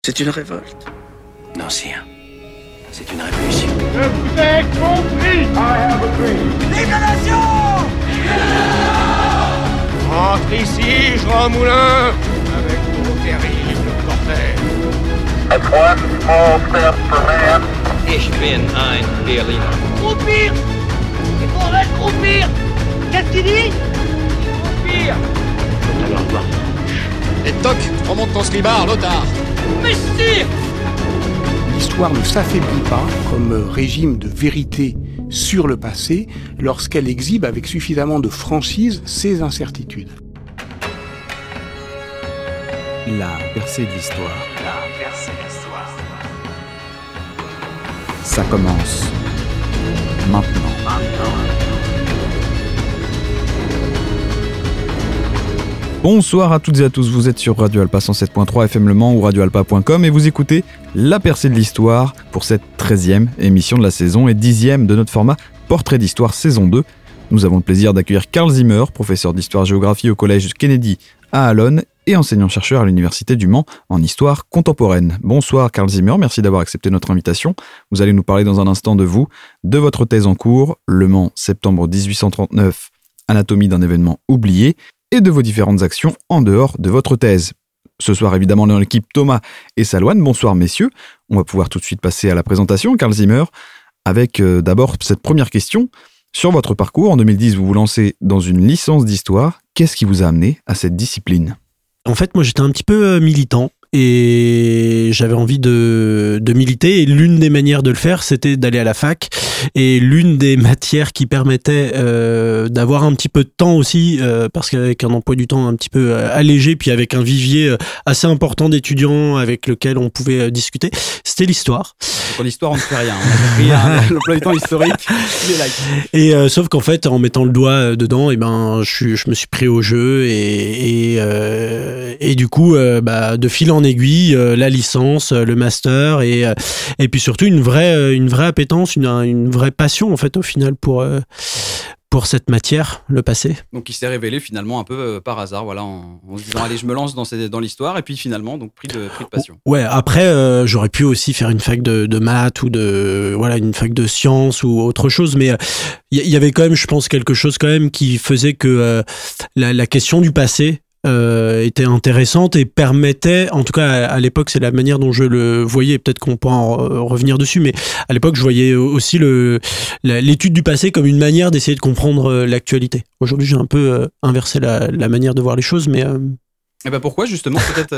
C'est une révolte. Non, sire. C'est une révolution. Je vous ai compris. I have a dream. Vive la nation! Entre ici, Jean Moulin, avec vos terribles cortèges. That's one small step for man. Ich bin ein Berliner. Croupir! Il faudrait croupir! Qu'est-ce qu'il dit? Croupir! Et toc, remonte ton slibard, Lothar. Mais sire! L'histoire ne s'affaiblit pas comme régime de vérité sur le passé lorsqu'elle exhibe avec suffisamment de franchise ses incertitudes. La percée de l'histoire. La percée de l'histoire. Ça commence maintenant. Bonsoir à toutes et à tous, vous êtes sur Radio Alpa 107.3 FM Le Mans ou radioalpa.com et vous écoutez La percée de l'histoire pour cette 13e émission de la saison et 10e de notre format Portrait d'histoire saison 2. Nous avons le plaisir d'accueillir Karl Zimmer, professeur d'histoire-géographie au collège Kennedy à Allonne et enseignant-chercheur à l'université du Mans en histoire contemporaine. Bonsoir Karl Zimmer, merci d'avoir accepté notre invitation. Vous allez nous parler dans un instant de vous, de votre thèse en cours, Le Mans, septembre 1839, anatomie d'un événement oublié, et de vos différentes actions en dehors de votre thèse. Ce soir, évidemment, dans l'équipe Thomas et Salouane. Bonsoir, messieurs. On va pouvoir tout de suite passer à la présentation, Karl Zimmer, avec d'abord cette première question. Sur votre parcours, en 2010, vous vous lancez dans une licence d'histoire. Qu'est-ce qui vous a amené à cette discipline ? En fait, moi, j'étais un petit peu militant. Et j'avais envie de militer, et l'une des manières de le faire, c'était d'aller à la fac, et l'une des matières qui permettait d'avoir un petit peu de temps aussi, parce qu'avec un emploi du temps un petit peu allégé, puis avec un vivier assez important d'étudiants avec lequel on pouvait discuter, c'était l'histoire. Pour l'histoire, on ne fait rien. On a pris l'emploi du temps historique, il est là. Et sauf qu'en fait, en mettant le doigt dedans, et ben, je me suis pris au jeu, et du coup, de fil en aiguille, la licence, le master et puis surtout une vraie appétence, une vraie passion en fait au final pour cette matière, le passé. Donc il s'est révélé finalement un peu par hasard, voilà, en se disant allez, je me lance dans l'histoire, et puis finalement donc pris de passion. Ouais, après j'aurais pu aussi faire une fac de maths ou une fac de sciences ou autre chose, mais il y avait quand même, je pense, quelque chose quand même qui faisait que la question du passé était intéressante et permettait, en tout cas à l'époque, c'est la manière dont je le voyais, peut-être qu'on pourra en revenir dessus, mais à l'époque je voyais aussi l'étude du passé comme une manière d'essayer de comprendre l'actualité. Aujourd'hui j'ai un peu inversé la manière de voir les choses, mais Et ben pourquoi justement, peut-être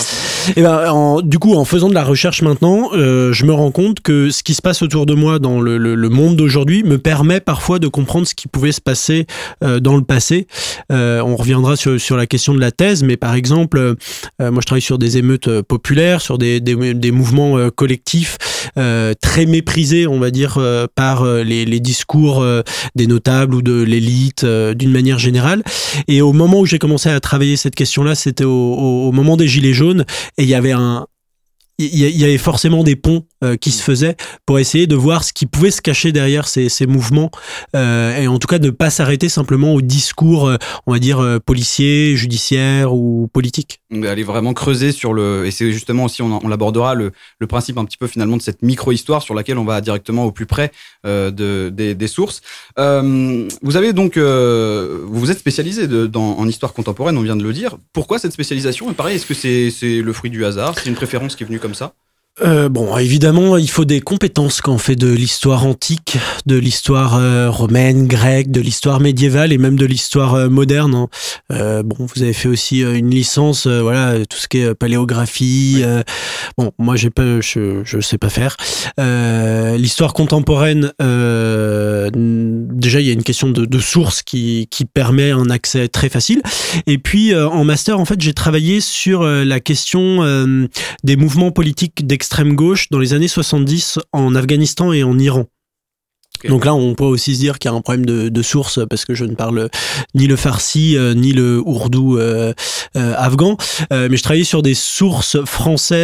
du coup, en faisant de la recherche maintenant, je me rends compte que ce qui se passe autour de moi dans le monde d'aujourd'hui me permet parfois de comprendre ce qui pouvait se passer dans le passé. On reviendra sur la question de la thèse, mais par exemple, moi je travaille sur des émeutes populaires, sur des mouvements collectifs très méprisés, on va dire, par les discours des notables ou de l'élite d'une manière générale. Et au moment où j'ai commencé à travailler cette question-là, c'était au moment des Gilets jaunes, et il y avait forcément des ponts qui se faisaient pour essayer de voir ce qui pouvait se cacher derrière ces mouvements, et en tout cas de ne pas s'arrêter simplement au discours, on va dire, policier, judiciaire ou politique. Aller vraiment creuser et c'est justement aussi, on l'abordera, le principe un petit peu finalement de cette micro-histoire sur laquelle on va directement au plus près des sources. Vous avez donc, vous vous êtes spécialisé en histoire contemporaine, on vient de le dire. Pourquoi cette spécialisation ? Et pareil, est-ce que c'est le fruit du hasard ? C'est une préférence qui est venue comme ça ? Bon, évidemment, il faut des compétences quand on fait de l'histoire antique, de l'histoire romaine, grecque, de l'histoire médiévale et même de l'histoire moderne. Bon, vous avez fait aussi une licence, tout ce qui est paléographie. Oui. Bon, moi, je sais pas faire. L'histoire contemporaine, déjà, il y a une question de source qui permet un accès très facile. Et puis, en master, en fait, j'ai travaillé sur la question des mouvements politiques d'extrême gauche dans les années 70 en Afghanistan et en Iran. Okay. Donc là, on peut aussi se dire qu'il y a un problème de source, parce que je ne parle ni le farsi, ni le ourdou afghan, mais je travaillais sur des sources françaises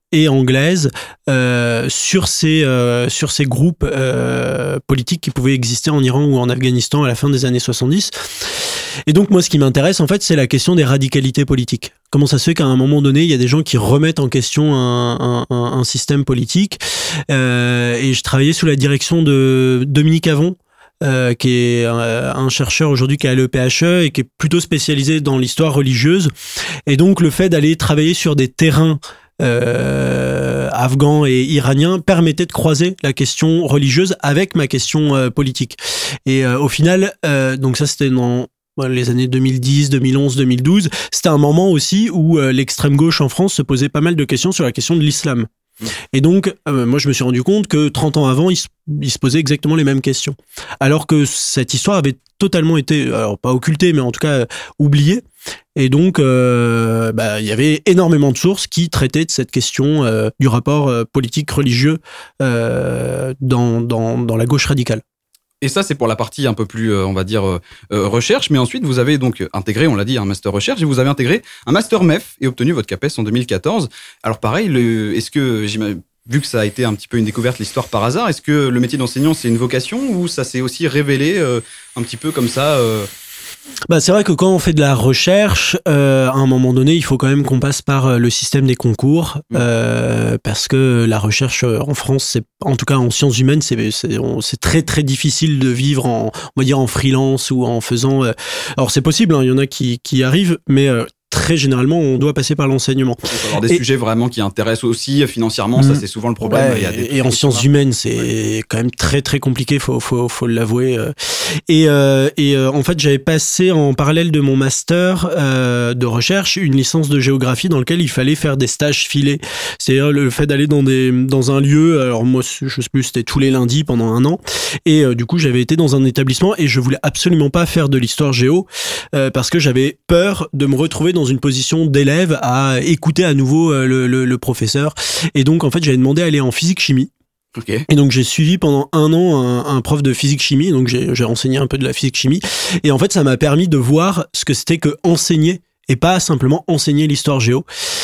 et anglaise sur ces groupes politiques qui pouvaient exister en Iran ou en Afghanistan à la fin des années 70. Et donc moi, ce qui m'intéresse en fait, c'est la question des radicalités politiques. Comment ça se fait qu'à un moment donné, il y a des gens qui remettent en question un système politique, et je travaillais sous la direction de Dominique Avon, qui est un chercheur aujourd'hui qui est à l'EPHE et qui est plutôt spécialisé dans l'histoire religieuse. Et donc le fait d'aller travailler sur des terrains afghans et iraniens permettait de croiser la question religieuse avec ma question politique. Et au final, donc ça c'était dans les années 2010, 2011, 2012, c'était un moment aussi où l'extrême gauche en France se posait pas mal de questions sur la question de l'islam. Et donc, moi, je me suis rendu compte que 30 ans avant, il se posait exactement les mêmes questions. Alors que cette histoire avait totalement été, alors pas occultée, mais en tout cas oubliée. Et donc, il y avait énormément de sources qui traitaient de cette question du rapport politique-religieux dans la gauche radicale. Et ça, c'est pour la partie un peu plus, on va dire, recherche. Mais ensuite, vous avez donc intégré, on l'a dit, un master recherche, et vous avez intégré un master MEF et obtenu votre CAPES en 2014. Alors pareil, est-ce que, vu que ça a été un petit peu une découverte, l'histoire par hasard, est-ce que le métier d'enseignant, c'est une vocation ou ça s'est aussi révélé un petit peu comme ça C'est vrai que quand on fait de la recherche, à un moment donné, il faut quand même qu'on passe par le système des concours, parce que la recherche en France, en tout cas en sciences humaines, c'est très très difficile de vivre on va dire en freelance ou en faisant. Alors c'est possible, il y en a qui y arrivent, mais très généralement, on doit passer par l'enseignement. Il faut avoir des sujets vraiment qui intéressent aussi financièrement, ça c'est souvent le problème. Ouais, et en sciences humaines, c'est quand même très très compliqué, faut l'avouer. Et en fait, j'avais passé en parallèle de mon master de recherche une licence de géographie dans lequel il fallait faire des stages filés. C'est-à-dire le fait d'aller dans un lieu. Alors moi, je sais plus, c'était tous les lundis pendant 1 an. Et du coup, j'avais été dans un établissement et je voulais absolument pas faire de l'histoire géo parce que j'avais peur de me retrouver dans une position d'élève à écouter à nouveau le professeur. Et donc, en fait, j'avais demandé à aller en physique-chimie. Okay. Et donc, j'ai suivi pendant 1 an un prof de physique-chimie. Donc, j'ai enseigné un peu de la physique-chimie. Et en fait, ça m'a permis de voir ce que c'était que enseigner et pas simplement enseigner l'histoire géo.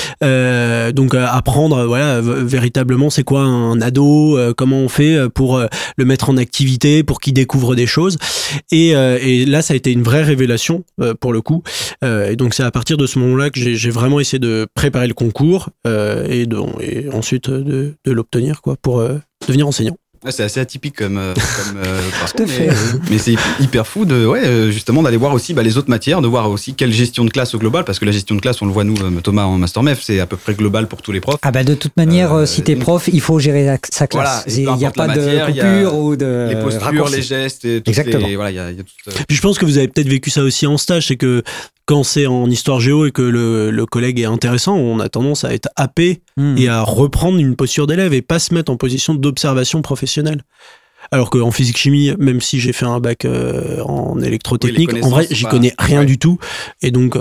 Donc apprendre véritablement c'est quoi un ado, comment on fait pour le mettre en activité, pour qu'il découvre des choses. Et là, ça a été une vraie révélation pour le coup. Et donc c'est à partir de ce moment-là que j'ai vraiment essayé de préparer le concours et ensuite de l'obtenir pour devenir enseignant. C'est assez atypique comme parcours, mais c'est hyper fou justement d'aller voir aussi les autres matières, de voir aussi quelle gestion de classe au global, parce que la gestion de classe, on le voit nous, Thomas en master MEF, c'est à peu près global pour tous les profs. De toute manière, si t'es prof, il faut gérer sa classe. Il n'y a pas de coupure ou de les postures, raccourcis. Les gestes, et exactement. Il y a tout. Puis je pense que vous avez peut-être vécu ça aussi en stage, c'est que quand c'est en histoire géo et que le collègue est intéressant, on a tendance à être happé et à reprendre une posture d'élève et pas se mettre en position d'observation professionnelle. Alors qu'en physique-chimie, même si j'ai fait un bac en électrotechnique, en vrai, j'y connais rien du tout. Et donc,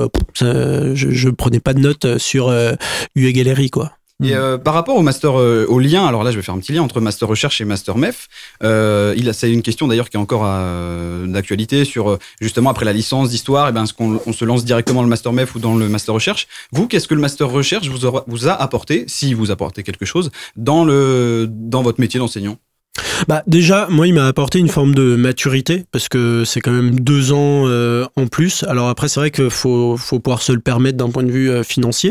je prenais pas de notes sur U égale RI, quoi. Et par rapport au master, au lien, alors là je vais faire un petit lien entre master recherche et master MEF. C'est une question d'ailleurs qui est encore d'actualité sur justement après la licence d'histoire, est-ce qu'on se lance directement dans le master MEF ou dans le master recherche. Vous, qu'est-ce que le master recherche vous a apporté, si vous apportez quelque chose, dans votre métier d'enseignant? Déjà, moi, il m'a apporté une forme de maturité parce que c'est quand même 2 ans en plus. Alors après, c'est vrai qu'il faut pouvoir se le permettre d'un point de vue financier.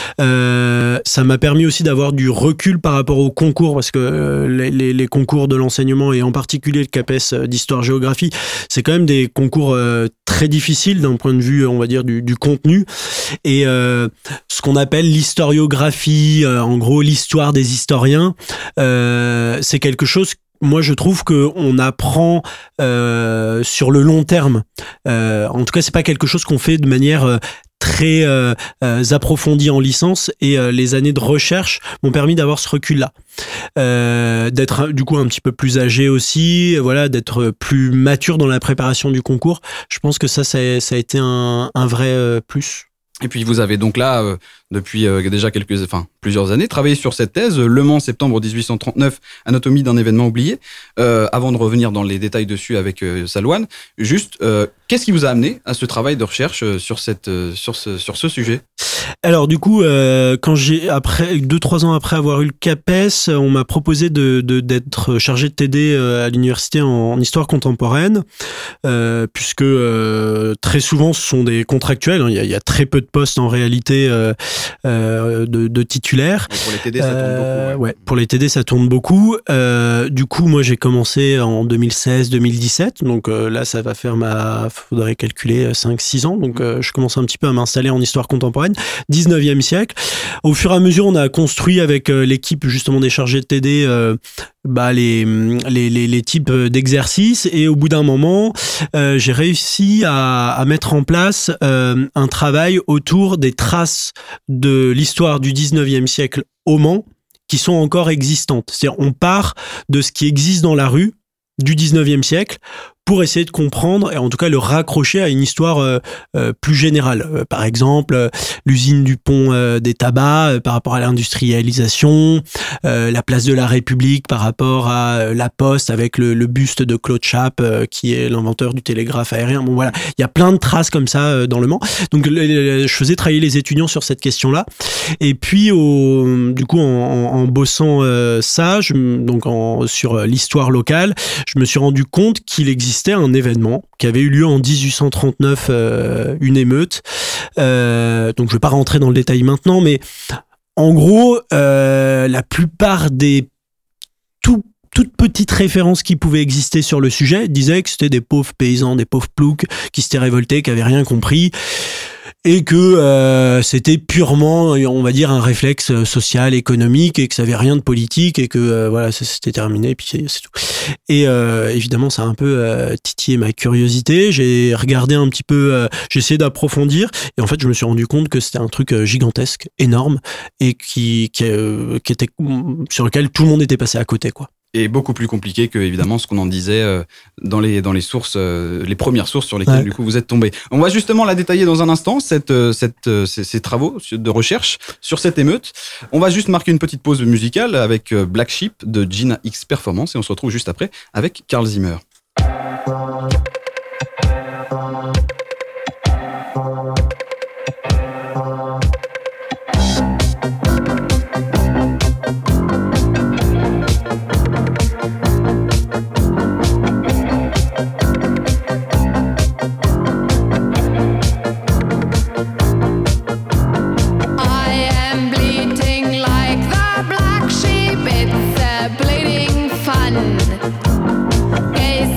Ça m'a permis aussi d'avoir du recul par rapport aux concours parce que les concours de l'enseignement et en particulier le CAPES d'histoire-géographie, c'est quand même des concours très difficiles d'un point de vue, on va dire, du contenu. Et ce qu'on appelle l'historiographie, en gros l'histoire des historiens, c'est quelque chose, moi je trouve qu'on apprend sur le long terme. En tout cas, c'est pas quelque chose qu'on fait de manière très approfondie en licence, et les années de recherche m'ont permis d'avoir ce recul-là. D'être du coup un petit peu plus âgé aussi, d'être plus mature dans la préparation du concours. Je pense que ça a été un vrai plus. Et puis vous avez donc là, depuis déjà plusieurs années, travaillé sur cette thèse, Le Mans, septembre 1839, anatomie d'un événement oublié. Avant de revenir dans les détails dessus avec Salouane, juste, qu'est-ce qui vous a amené à ce travail de recherche sur ce sujet ? Alors du coup, quand après 2-3 ans après avoir eu le CAPES, on m'a proposé d'être chargé de TD à l'université en histoire contemporaine, puisque très souvent ce sont des contractuels. Il y a très peu de postes en réalité de titulaires. Et pour les TD, ça tourne beaucoup. Ouais, pour les TD, ça tourne beaucoup. Du coup, moi, j'ai commencé en 2016-2017. Donc là, ça va faire faudrait calculer 5-6 ans. Donc je commence un petit peu à m'installer en histoire contemporaine, 19e siècle. Au fur et à mesure, on a construit avec l'équipe justement des chargés de TD les types d'exercices, et au bout d'un moment, j'ai réussi à mettre en place un travail autour des traces de l'histoire du 19e siècle au Mans qui sont encore existantes. C'est-à-dire, on part de ce qui existe dans la rue du 19e siècle pour essayer de comprendre et en tout cas le raccrocher à une histoire plus générale. Par exemple, l'usine du pont des tabacs par rapport à l'industrialisation, la place de la République par rapport à la Poste avec le buste de Claude Chappe qui est l'inventeur du télégraphe aérien. Bon voilà, il y a plein de traces comme ça dans le Mans. Donc je faisais travailler les étudiants sur cette question-là. Et puis du coup en bossant ça, sur l'histoire locale, je me suis rendu compte qu'il existait un événement qui avait eu lieu en 1839, une émeute. Donc je vais pas rentrer dans le détail maintenant, mais en gros, la plupart des toutes petites références qui pouvaient exister sur le sujet disaient que c'était des pauvres paysans, des pauvres ploucs qui s'étaient révoltés, qui avaient rien compris, et que c'était purement, on va dire, un réflexe social, économique, et que ça avait rien de politique, et que voilà, c'était terminé, et puis c'est tout. Et évidemment, ça a un peu titillé ma curiosité. J'ai regardé un petit peu, j'ai essayé d'approfondir, et en fait, je me suis rendu compte que c'était un truc gigantesque, énorme, et qui était sur lequel tout le monde était passé à côté, quoi. Et beaucoup plus compliqué que, évidemment, ce qu'on en disait dans les sources, les premières sources sur lesquelles, du coup, vous êtes tombé. On va justement la détailler dans un instant, ces travaux de recherche sur cette émeute. On va juste marquer une petite pause musicale avec Black Sheep de Gina X Performance, et on se retrouve juste après avec Carl Zimmer. Gaze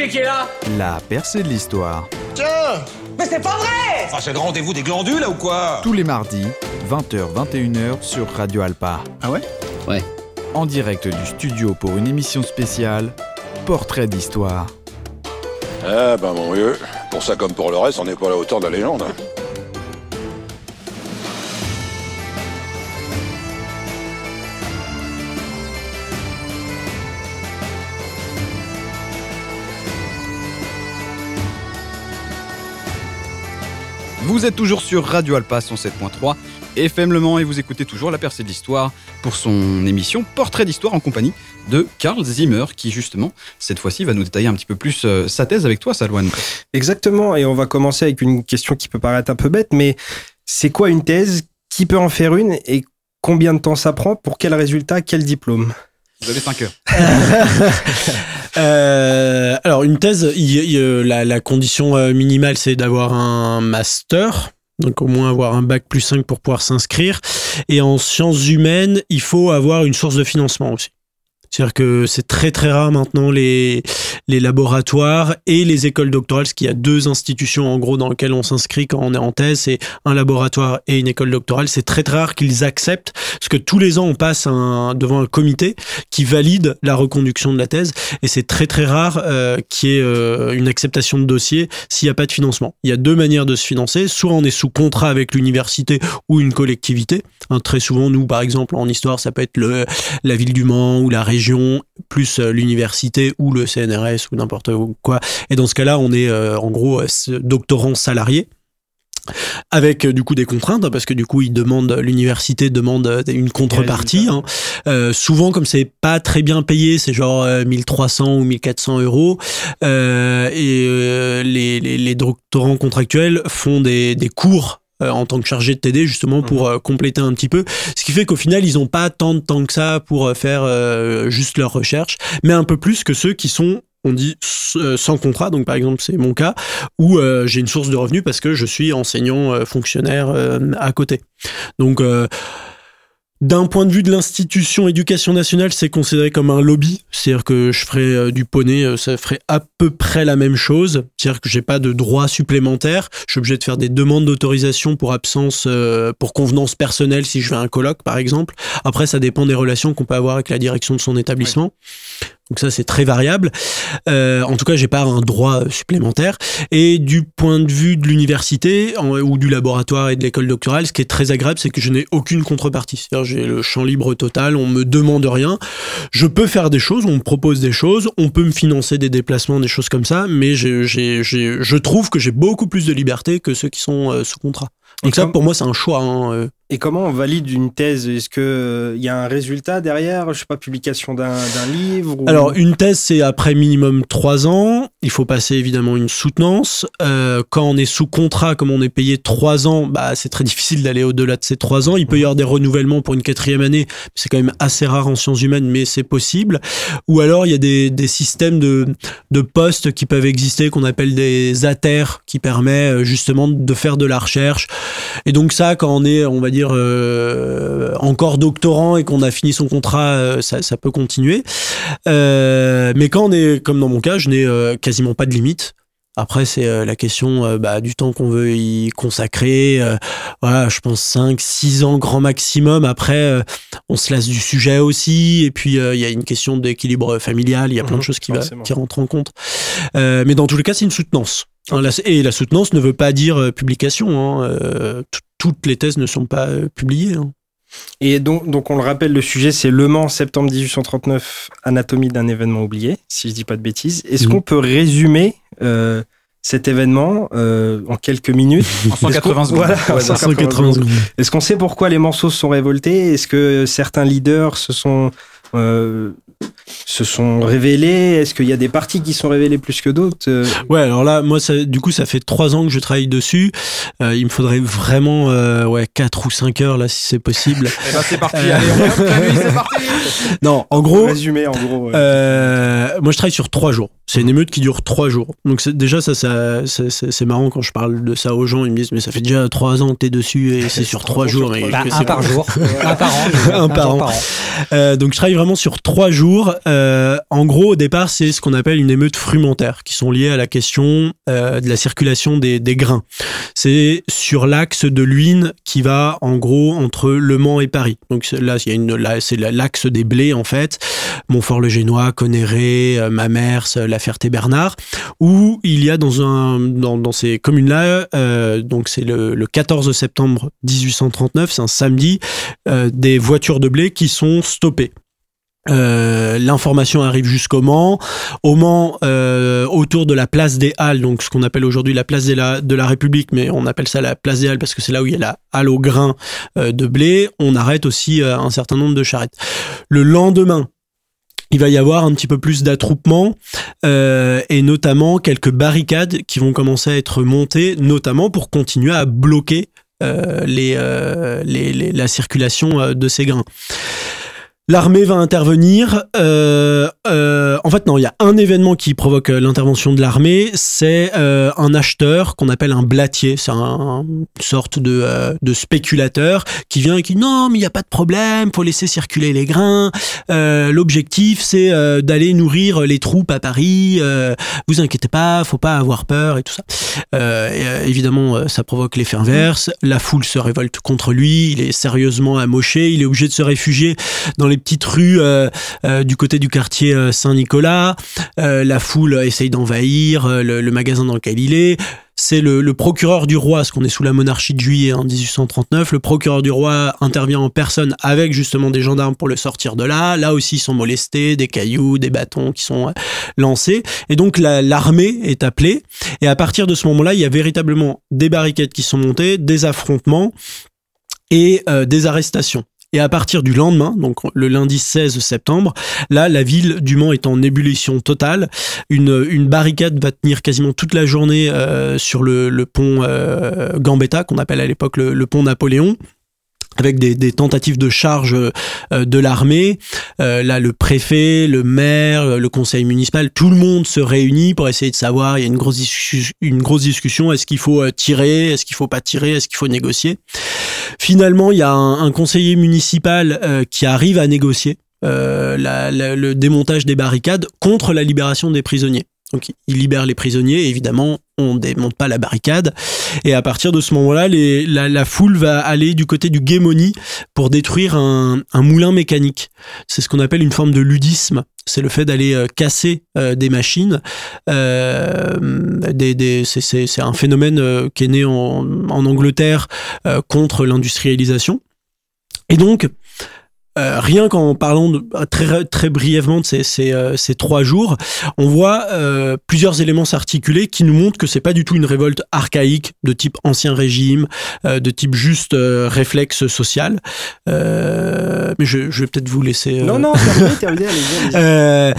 c'est qui est là? La percée de l'histoire. Tiens! Mais c'est pas vrai! Ah, c'est le rendez-vous des glandules, là, ou quoi? Tous les mardis, 20h-21h sur Radio Alpa. Ah ouais? Ouais. En direct du studio pour une émission spéciale, Portrait d'histoire. Ah ben mon vieux, pour ça comme pour le reste, on n'est pas à la hauteur de la légende. Vous êtes toujours sur Radio Alpa 107.3 FM Le Mans et vous écoutez toujours La Percée de l'Histoire pour son émission Portrait d'Histoire en compagnie de Carl Zimmer qui justement cette fois-ci va nous détailler un petit peu plus sa thèse avec toi, Salouane. Exactement, et on va commencer avec une question qui peut paraître un peu bête, mais c'est quoi une thèse? Qui peut en faire une et combien de temps ça prend? Pour quel résultat? Quel diplôme? Vous avez 5 heures. Alors une thèse, la condition minimale c'est d'avoir un master, donc au moins avoir un bac plus 5 pour pouvoir s'inscrire, et en sciences humaines il faut avoir une source de financement aussi. C'est-à-dire que c'est très très rare maintenant les laboratoires et les écoles doctorales, parce qu'il y a 2 institutions en gros dans lesquelles on s'inscrit quand on est en thèse, c'est un laboratoire et une école doctorale. C'est très très rare qu'ils acceptent, parce que tous les ans on passe devant un comité qui valide la reconduction de la thèse, et c'est très très rare qu'il y ait une acceptation de dossier s'il n'y a pas de financement. Il y a 2 manières de se financer, soit on est sous contrat avec l'université ou une collectivité. Très souvent, nous par exemple en histoire, ça peut être la ville du Mans ou la région, plus l'université ou le CNRS ou n'importe quoi. Et dans ce cas-là, on est en gros doctorant salarié, avec du coup des contraintes, parce que du coup l'université demande une contrepartie. Souvent, comme c'est pas très bien payé, c'est genre 1300 ou 1400 euros. Les doctorants contractuels font des cours en tant que chargé de TD justement pour compléter un petit peu, ce qui fait qu'au final ils n'ont pas tant de temps que ça pour faire juste leur recherche, mais un peu plus que ceux qui sont, on dit, sans contrat. Donc par exemple c'est mon cas où j'ai une source de revenus parce que je suis enseignant fonctionnaire à côté. Donc d'un point de vue de l'institution éducation nationale, c'est considéré comme un lobby. C'est-à-dire que je ferais du poney, ça ferait à peu près la même chose. C'est-à-dire que j'ai pas de droits supplémentaires. Je suis obligé de faire des demandes d'autorisation pour absence, pour convenance personnelle si je fais un colloque, par exemple. Après, ça dépend des relations qu'on peut avoir avec la direction de son établissement. Oui. Donc ça, c'est très variable. En tout cas, j'ai pas un droit supplémentaire. Et du point de vue de l'université ou du laboratoire et de l'école doctorale, ce qui est très agréable, c'est que je n'ai aucune contrepartie. C'est-à-dire, j'ai le champ libre total, on me demande rien. Je peux faire des choses, on me propose des choses, on peut me financer des déplacements, des choses comme ça, mais je trouve que j'ai beaucoup plus de liberté que ceux qui sont sous contrat. Donc ça, pour moi, c'est un choix. Et comment on valide une thèse? Est-ce que y a un résultat derrière? Je sais pas, publication d'un livre ou... Alors, une thèse, c'est après minimum 3 ans. Il faut passer évidemment une soutenance. Quand on est sous contrat, comme on est payé 3 ans, c'est très difficile d'aller au-delà de ces 3 ans. Il peut y avoir des renouvellements pour une 4e année. C'est quand même assez rare en sciences humaines, mais c'est possible. Ou alors, il y a des systèmes de postes qui peuvent exister, qu'on appelle des ATER, qui permet justement de faire de la recherche. Et donc ça, quand on est, on va dire, encore doctorant et qu'on a fini son contrat, ça peut continuer. Mais quand on est, comme dans mon cas, je n'ai quasiment pas de limite. Après, c'est la question du temps qu'on veut y consacrer. Voilà, je pense 5-6 ans grand maximum. Après, on se lasse du sujet aussi. Et puis, il y a une question d'équilibre familial. Il y a plein de choses qui rentrent en compte. Mais dans tous les cas, c'est une soutenance. Et la soutenance ne veut pas dire publication. Toutes les thèses ne sont pas publiées. Et donc, on le rappelle, le sujet, c'est Le Mans, septembre 1839, anatomie d'un événement oublié, si je dis pas de bêtises. Est-ce qu'on peut résumer cet événement en quelques minutes? En 180 secondes. Voilà, en 180 secondes. Est-ce qu'on sait pourquoi les Manceaux se sont révoltés? Est-ce que certains leaders se sont révélés? Est-ce qu'il y a des parties qui sont révélées plus que d'autres? Ouais, alors là, moi, du coup, ça fait 3 ans que je travaille dessus. Il me faudrait vraiment 4 ou 5 heures, là, si c'est possible. Et c'est parti, allez, c'est parti. Non, en gros... Résumé, en gros. Moi, je travaille sur 3 jours. C'est une émeute qui dure 3 jours. Donc déjà, c'est marrant quand je parle de ça aux gens. Ils me disent, mais ça fait déjà 3 ans que t'es dessus et c'est sur 3 jours. Mais un par jour. Un par an. Un par an. Donc je travaille vraiment sur 3 jours. En gros, au départ, c'est ce qu'on appelle une émeute frumentaire, qui sont liées à la question de la circulation des grains. C'est sur l'axe de Luynes qui va, en gros, entre Le Mans et Paris. Donc là, c'est l'axe des blés, en fait. Montfort-le-Génois, Conneré, Mamers, La Ferté-Bernard, où il y a dans ces communes-là, donc c'est le 14 septembre 1839, c'est un samedi, des voitures de blé qui sont stoppées. L'information arrive jusqu'au Mans. Au Mans, autour de la place des Halles, donc ce qu'on appelle aujourd'hui la place de la République, mais on appelle ça la place des Halles parce que c'est là où il y a la halle au grain de blé, on arrête aussi un certain nombre de charrettes. Le lendemain, il va y avoir un petit peu plus d'attroupement et notamment quelques barricades qui vont commencer à être montées, notamment pour continuer à bloquer la circulation de ces grains. L'armée va intervenir. En fait, non, il y a un événement qui provoque l'intervention de l'armée, c'est un acheteur qu'on appelle un blattier. C'est une sorte de spéculateur qui vient et qui dit non, mais il n'y a pas de problème, faut laisser circuler les grains. L'objectif, c'est d'aller nourrir les troupes à Paris. Vous inquiétez pas, faut pas avoir peur et tout ça. Évidemment, ça provoque l'effet inverse. La foule se révolte contre lui. Il est sérieusement amoché. Il est obligé de se réfugier dans les petites rues du côté du quartier Saint-Nicolas. La foule essaye d'envahir le magasin dans lequel il est. C'est le procureur du roi, parce qu'on est sous la monarchie de Juillet en 1839, le procureur du roi intervient en personne avec justement des gendarmes pour le sortir de là. Là aussi, ils sont molestés, des cailloux, des bâtons qui sont lancés. Et donc, l'armée est appelée. Et à partir de ce moment-là, il y a véritablement des barricades qui sont montées, des affrontements et des arrestations. Et à partir du lendemain, donc le lundi 16 septembre, là, la ville du Mans est en ébullition totale. Une barricade va tenir quasiment toute la journée sur le pont Gambetta, qu'on appelle à l'époque le pont Napoléon, avec des tentatives de charge de l'armée. Là, le préfet, le maire, le conseil municipal, tout le monde se réunit pour essayer de savoir. Il y a une grosse discussion. Est-ce qu'il faut tirer? Est-ce qu'il faut pas tirer? Est-ce qu'il faut négocier? Finalement, il y a un conseiller municipal qui arrive à négocier le démontage des barricades contre la libération des prisonniers. Donc, il libère les prisonniers, et évidemment, on démonte pas la barricade. Et à partir de ce moment-là, la foule va aller du côté du Guémoni pour détruire un moulin mécanique. C'est ce qu'on appelle une forme de ludisme. C'est le fait d'aller casser des machines. C'est un phénomène qui est né en Angleterre contre l'industrialisation. Et donc, rien qu'en parlant très, très brièvement de ces 3 jours, on voit plusieurs éléments s'articuler qui nous montrent que c'est pas du tout une révolte archaïque de type ancien régime, de type juste réflexe social. Mais je vais peut-être vous laisser... Non, terminez, allez-y.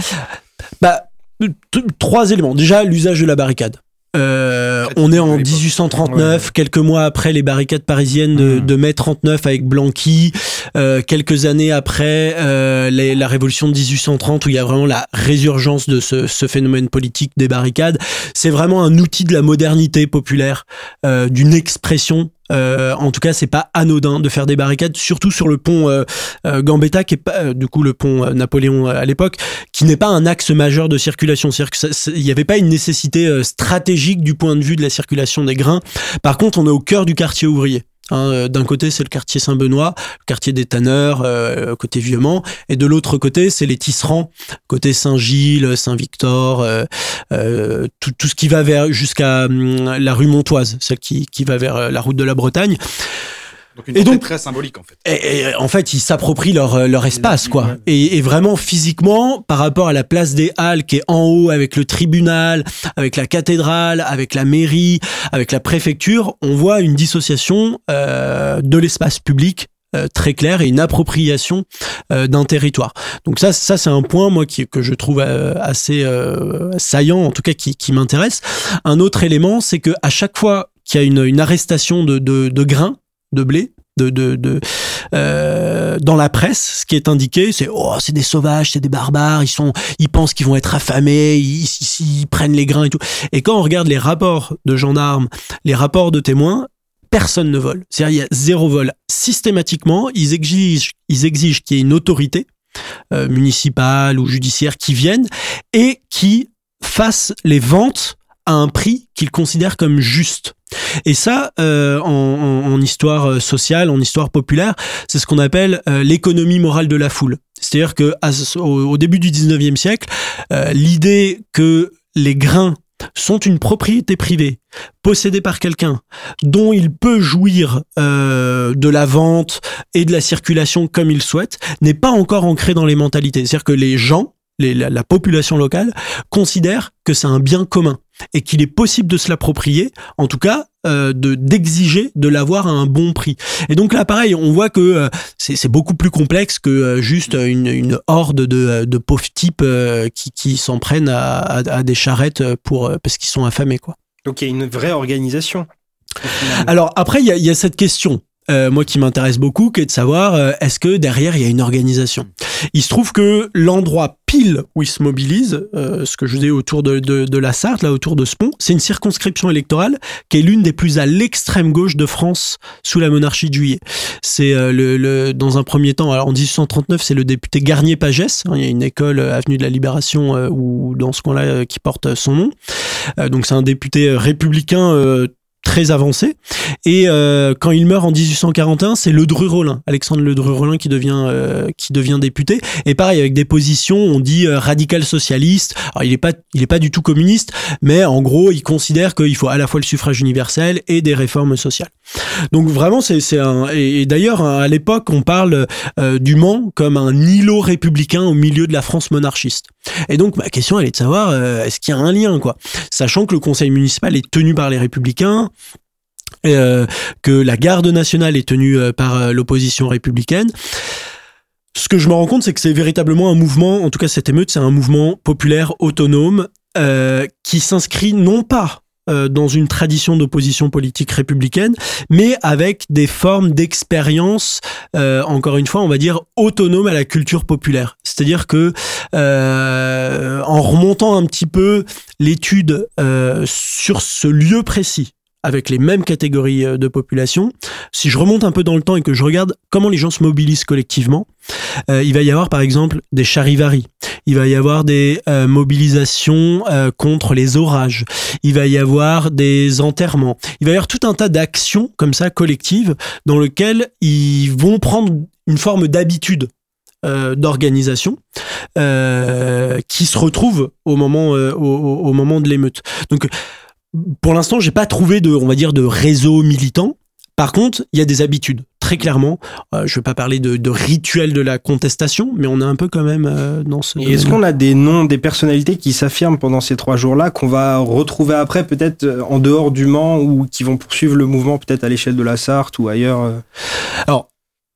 3 éléments. Déjà, l'usage de la barricade. On est en 1839, quelques mois après les barricades parisiennes de mai 39 avec Blanqui, quelques années après la révolution de 1830 où il y a vraiment la résurgence de ce phénomène politique des barricades. C'est vraiment un outil de la modernité populaire, d'une expression. En tout cas, c'est pas anodin de faire des barricades, surtout sur le pont Gambetta, qui est pas, du coup, le pont Napoléon à l'époque, qui n'est pas un axe majeur de circulation. C'est-à-dire qu'il n'y avait pas une nécessité stratégique du point de vue de la circulation des grains. Par contre, on est au cœur du quartier ouvrier. D'un côté, c'est le quartier Saint-Benoît, le quartier des tanneurs, côté Vieux-Mans, et de l'autre côté, c'est les tisserands, côté Saint-Gilles, Saint-Victor, tout ce qui va jusqu'à la rue Montoise, celle qui va vers la route de la Bretagne. Donc une portée très symbolique en fait. Et en fait, ils s'approprient leur espace, quoi. Et vraiment physiquement, par rapport à la place des Halles qui est en haut avec le tribunal, avec la cathédrale, avec la mairie, avec la préfecture, on voit une dissociation de l'espace public très clair et une appropriation d'un territoire. Donc ça c'est un point moi que je trouve assez saillant, en tout cas qui m'intéresse. Un autre élément, c'est que à chaque fois qu'il y a une arrestation de grains de blé, dans la presse, ce qui est indiqué, c'est c'est des sauvages, c'est des barbares, ils pensent qu'ils vont être affamés, ils prennent les grains et tout. Et quand on regarde les rapports de gendarmes, les rapports de témoins, personne ne vole. C'est-à-dire il y a 0 vol. Systématiquement, ils exigent qu'il y ait une autorité municipales ou judiciaires qui viennent et qui fassent les ventes à un prix qu'ils considèrent comme juste. Et ça, en histoire sociale, en histoire populaire, c'est ce qu'on appelle l'économie morale de la foule. C'est-à-dire que au début du 19e siècle, l'idée que les grains sont une propriété privée, possédée par quelqu'un, dont il peut jouir de la vente et de la circulation comme il souhaite, n'est pas encore ancrée dans les mentalités. C'est-à-dire que les gens, la population locale, considère que c'est un bien commun et qu'il est possible de se l'approprier, en tout cas d'exiger de l'avoir à un bon prix. Et donc là, pareil, on voit que c'est beaucoup plus complexe que juste une horde de pauvres types qui s'en prennent à des charrettes parce qu'ils sont affamés, quoi. Donc il y a une vraie organisation. Alors après, il y a cette question. Moi qui m'intéresse beaucoup, qui est de savoir est-ce que derrière il y a une organisation. Il se trouve que l'endroit pile où ils se mobilisent, ce que je disais autour de la Sarthe, là autour de ce pont, c'est une circonscription électorale qui est l'une des plus à l'extrême gauche de France sous la monarchie de Juillet. C'est dans un premier temps, alors en 1839, c'est le député Garnier-Pagès. Il y a une école avenue de la Libération ou dans ce coin-là qui porte son nom. Donc c'est un député républicain très avancé. Et quand il meurt en 1841, c'est Ledru-Rollin, Alexandre Ledru-Rollin qui devient député. Et pareil, avec des positions, on dit radical socialiste. Alors, il est pas du tout communiste, mais en gros, il considère qu'il faut à la fois le suffrage universel et des réformes sociales. Donc vraiment, et d'ailleurs, à l'époque, on parle du Mans comme un îlot républicain au milieu de la France monarchiste. Et donc, ma question, elle est de savoir, est-ce qu'il y a un lien, quoi? Sachant que le conseil municipal est tenu par les républicains, que la garde nationale est tenue par l'opposition républicaine. Ce que je me rends compte, c'est que c'est véritablement un mouvement, en tout cas cette émeute, c'est un mouvement populaire autonome qui s'inscrit non pas dans une tradition d'opposition politique républicaine, mais avec des formes d'expérience, encore une fois, on va dire, autonomes à la culture populaire. C'est-à-dire que, en remontant un petit peu l'étude sur ce lieu précis, avec les mêmes catégories de population, si je remonte un peu dans le temps et que je regarde comment les gens se mobilisent collectivement, il va y avoir par exemple des charivaris, il va y avoir des mobilisations contre les orages, il va y avoir des enterrements, il va y avoir tout un tas d'actions comme ça collectives dans lesquelles ils vont prendre une forme d'habitude d'organisation qui se retrouve au moment de l'émeute. Donc pour l'instant, j'ai pas trouvé de réseau militant. Par contre, il y a des habitudes, très clairement. Je vais pas parler de rituel de la contestation, mais on est un peu quand même dans ce... Et est-ce qu'on a des noms, des personnalités qui s'affirment pendant ces 3 jours-là, qu'on va retrouver après, peut-être en dehors du Mans, ou qui vont poursuivre le mouvement peut-être à l'échelle de la Sarthe ou ailleurs? Alors,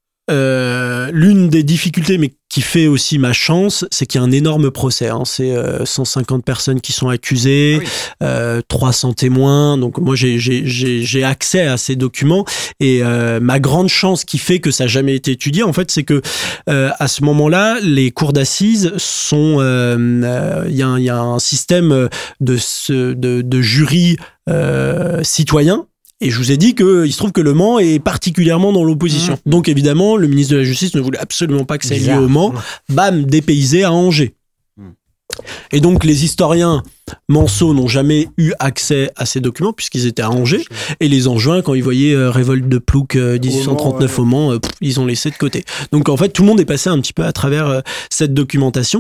l'une des difficultés, mais qui fait aussi ma chance, c'est qu'il y a un énorme procès. C'est 150 personnes qui sont accusées, 300 témoins. Donc moi, j'ai accès à ces documents. Et ma grande chance qui fait que ça n'a jamais été étudié, en fait, c'est que à ce moment-là, les cours d'assises sont... Il y a un système de jury citoyen. Et je vous ai dit qu'il se trouve que le Mans est particulièrement dans l'opposition. Donc évidemment, le ministre de la Justice ne voulait absolument pas que ça ait lieu au Mans. Bam, dépaysé à Angers. Et donc les historiens manceaux n'ont jamais eu accès à ces documents puisqu'ils étaient à Angers. Et les Angevins, quand ils voyaient révolte de Plouc 1839 au Mans, ils ont laissé de côté. Donc en fait, tout le monde est passé un petit peu à travers cette documentation.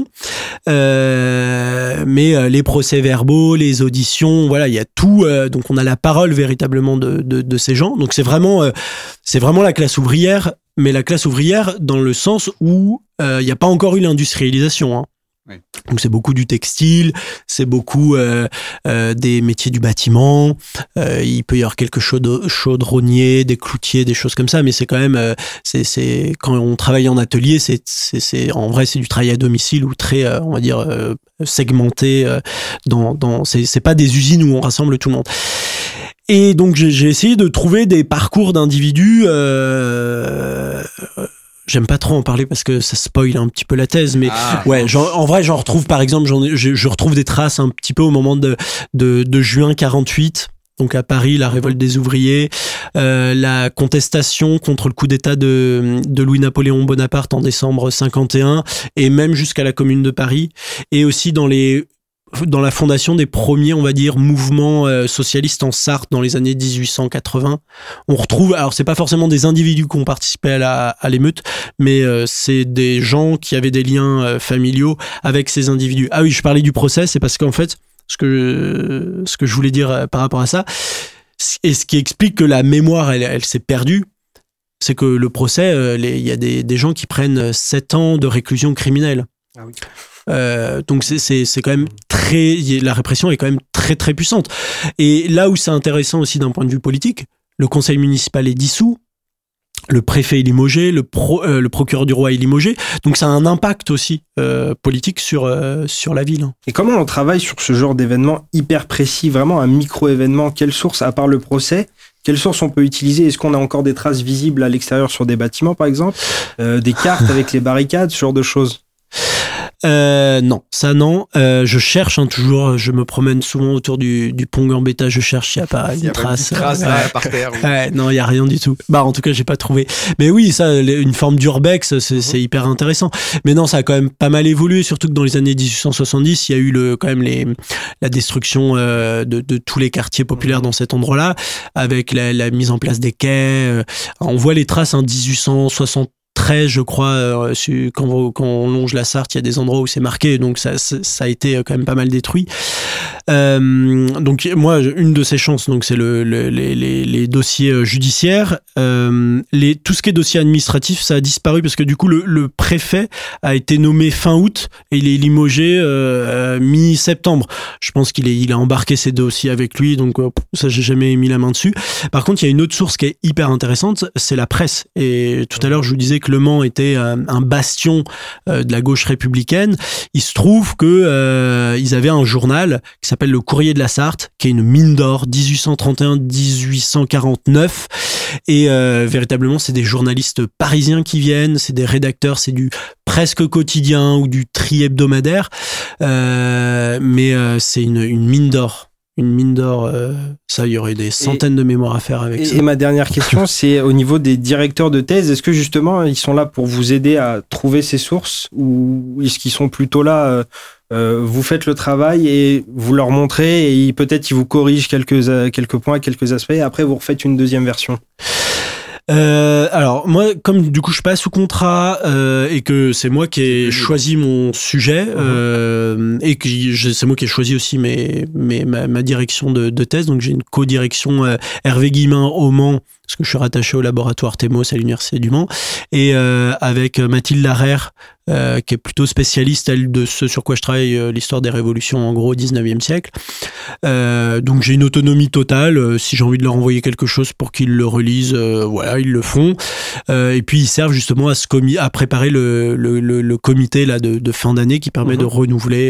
Mais les procès-verbaux, les auditions, voilà, il y a tout. Donc on a la parole véritablement de ces gens. Donc c'est vraiment la classe ouvrière, mais la classe ouvrière dans le sens où il n'y a pas encore eu l'industrialisation, hein. Oui. Donc c'est beaucoup du textile, c'est beaucoup des métiers du bâtiment, il peut y avoir quelques chaudronniers, des cloutiers, des choses comme ça, mais c'est quand même c'est quand on travaille en atelier, c'est en vrai c'est du travail à domicile ou très on va dire segmenté dans c'est pas des usines où on rassemble tout le monde. Et donc j'ai essayé de trouver des parcours d'individus. J'aime pas trop en parler parce que ça spoil un petit peu la thèse, mais en vrai, j'en retrouve par exemple, je retrouve des traces un petit peu au moment de juin 48. Donc à Paris, la révolte des ouvriers, la contestation contre le coup d'État de Louis-Napoléon Bonaparte en décembre 51, et même jusqu'à la Commune de Paris, et aussi dans la fondation des premiers, on va dire, mouvements socialistes en Sarthe dans les années 1880. On retrouve, alors c'est pas forcément des individus qui ont participé à l'émeute, mais c'est des gens qui avaient des liens familiaux avec ces individus. Ah oui, je parlais du procès, c'est parce qu'en fait, ce que je voulais dire par rapport à ça, et ce qui explique que la mémoire, elle s'est perdue, c'est que le procès, il y a des gens qui prennent 7 ans de réclusion criminelle. Ah oui. Donc c'est quand même la répression est quand même très très puissante. Et là où c'est intéressant aussi d'un point de vue politique, le conseil municipal est dissous, le préfet est limogé, le procureur du roi est limogé, donc ça a un impact aussi politique sur la ville. Et comment on travaille sur ce genre d'événement hyper précis, vraiment un micro-événement? Quelle source, à part le procès, quelle source on peut utiliser? Est-ce qu'on a encore des traces visibles à l'extérieur sur des bâtiments, par exemple, des cartes avec les barricades, ce genre de choses? Non, ça non. Je cherche toujours, je me promène souvent autour du pont Gambetta, je cherche s'il n'y a pas une trace. Une trace par terre. Oui. Non, il n'y a rien du tout. En tout cas, j'ai pas trouvé. Mais oui, ça, une forme d'urbex, c'est hyper intéressant. Mais non, ça a quand même pas mal évolué, surtout que dans les années 1870, il y a eu quand même la destruction de tous les quartiers populaires dans cet endroit-là, avec la mise en place des quais. On voit les traces en 1873, je crois, quand on longe la Sarthe, il y a des endroits où c'est marqué, donc ça a été quand même pas mal détruit. Donc moi, une de ces chances, donc c'est les dossiers judiciaires. Tout ce qui est dossier administratif, ça a disparu parce que du coup le préfet a été nommé fin août et il est limogé mi-septembre. Je pense qu'il a embarqué ses dossiers avec lui, donc ça j'ai jamais mis la main dessus. Par contre, il y a une autre source qui est hyper intéressante, c'est la presse. Et tout à l'heure, je vous disais que Le Mans était un bastion de la gauche républicaine. Il se trouve que ils avaient un journal qui s'appelle Le Courrier de la Sarthe, qui est une mine d'or, 1831-1849. Et véritablement, c'est des journalistes parisiens qui viennent, c'est des rédacteurs, c'est du presque quotidien ou du tri-hebdomadaire. Mais c'est une mine d'or. Une mine d'or, ça, il y aurait des centaines de mémoires à faire avec ça. Et ma dernière question, c'est au niveau des directeurs de thèse, est-ce que justement, ils sont là pour vous aider à trouver ces sources, ou est-ce qu'ils sont plutôt là, vous faites le travail et vous leur montrez, et peut-être ils vous corrigent quelques points, quelques aspects, et après vous refaites une deuxième version? Alors moi, comme du coup je suis pas sous contrat et que c'est moi qui ai choisi mon sujet et que c'est moi qui ai choisi aussi ma direction de thèse, donc j'ai une co-direction Hervé Guillemin au Mans, parce que je suis rattaché au laboratoire Thémos à l'Université du Mans, et avec Mathilde Larère, qui est plutôt spécialiste, elle, de ce sur quoi je travaille, l'histoire des révolutions, en gros, au 19e siècle. Donc j'ai une autonomie totale. Si j'ai envie de leur envoyer quelque chose pour qu'ils le relisent, voilà, ils le font. Et puis ils servent justement à préparer le comité là de fin d'année qui permet de renouveler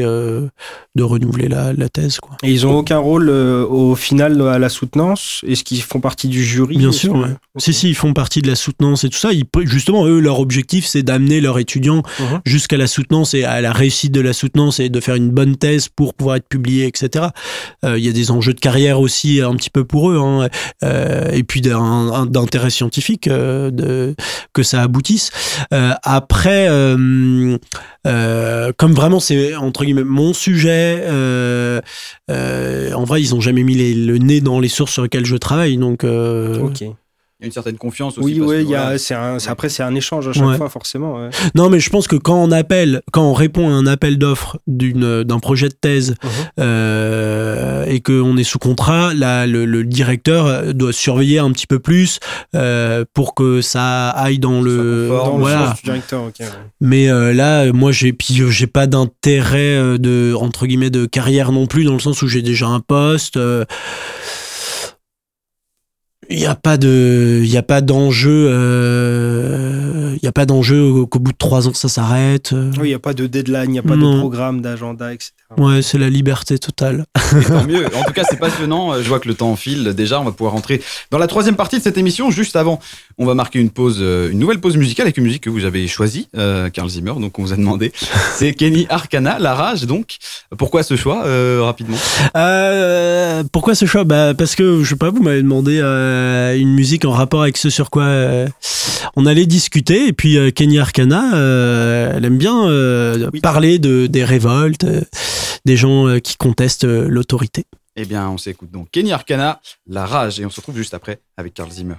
la thèse, quoi. Et ils ont aucun rôle au final à la soutenance? Est-ce qu'ils font partie du jury? Bien sûr, ouais. Okay. Si, ils font partie de la soutenance et tout ça. Justement, eux, leur objectif, c'est d'amener leurs étudiants jusqu'à la soutenance et à la réussite de la soutenance et de faire une bonne thèse pour pouvoir être publié, etc. Il y a des enjeux de carrière aussi un petit peu pour eux, hein, et puis d'intérêt scientifique que ça aboutisse. Après, comme vraiment c'est entre guillemets mon sujet, en vrai ils ont jamais mis le nez dans les sources sur lesquelles je travaille, donc. Ok. Il y a une certaine confiance aussi. Oui, après c'est un échange à chaque fois, forcément. Ouais. Non, mais je pense que quand on répond à un appel d'offres d'un projet de thèse et qu'on est sous contrat, là, le directeur doit surveiller un petit peu plus pour que ça aille dans le sens du directeur. Okay, ouais. Mais là, moi, j'ai pas d'intérêt entre guillemets de carrière non plus, dans le sens où j'ai déjà un poste. Il y a pas d'enjeu y a pas d'enjeu qu'au bout de 3 ans ça s'arrête. Oui, il y a pas de deadline, il y a pas de programme, d'agenda, etc. Ouais, c'est la liberté totale. Et tant mieux. En tout cas, c'est passionnant. Je vois que le temps file. Déjà, on va pouvoir rentrer dans la 3e partie de cette émission. Juste avant, on va marquer une nouvelle pause musicale avec une musique que vous avez choisie, Carl Zimmer. Donc, on vous a demandé. C'est Kenny Arcana, La Rage. Donc, pourquoi ce choix, rapidement? Pourquoi ce choix? Parce que je sais pas, vous m'avez demandé une musique en rapport avec ce sur quoi on allait discuter. Et puis Kenny Arcana, elle aime bien parler des révoltes, des gens qui contestent l'autorité. Eh bien, on s'écoute donc Kenny Arcana, La Rage, et on se retrouve juste après avec Carl Zimmer.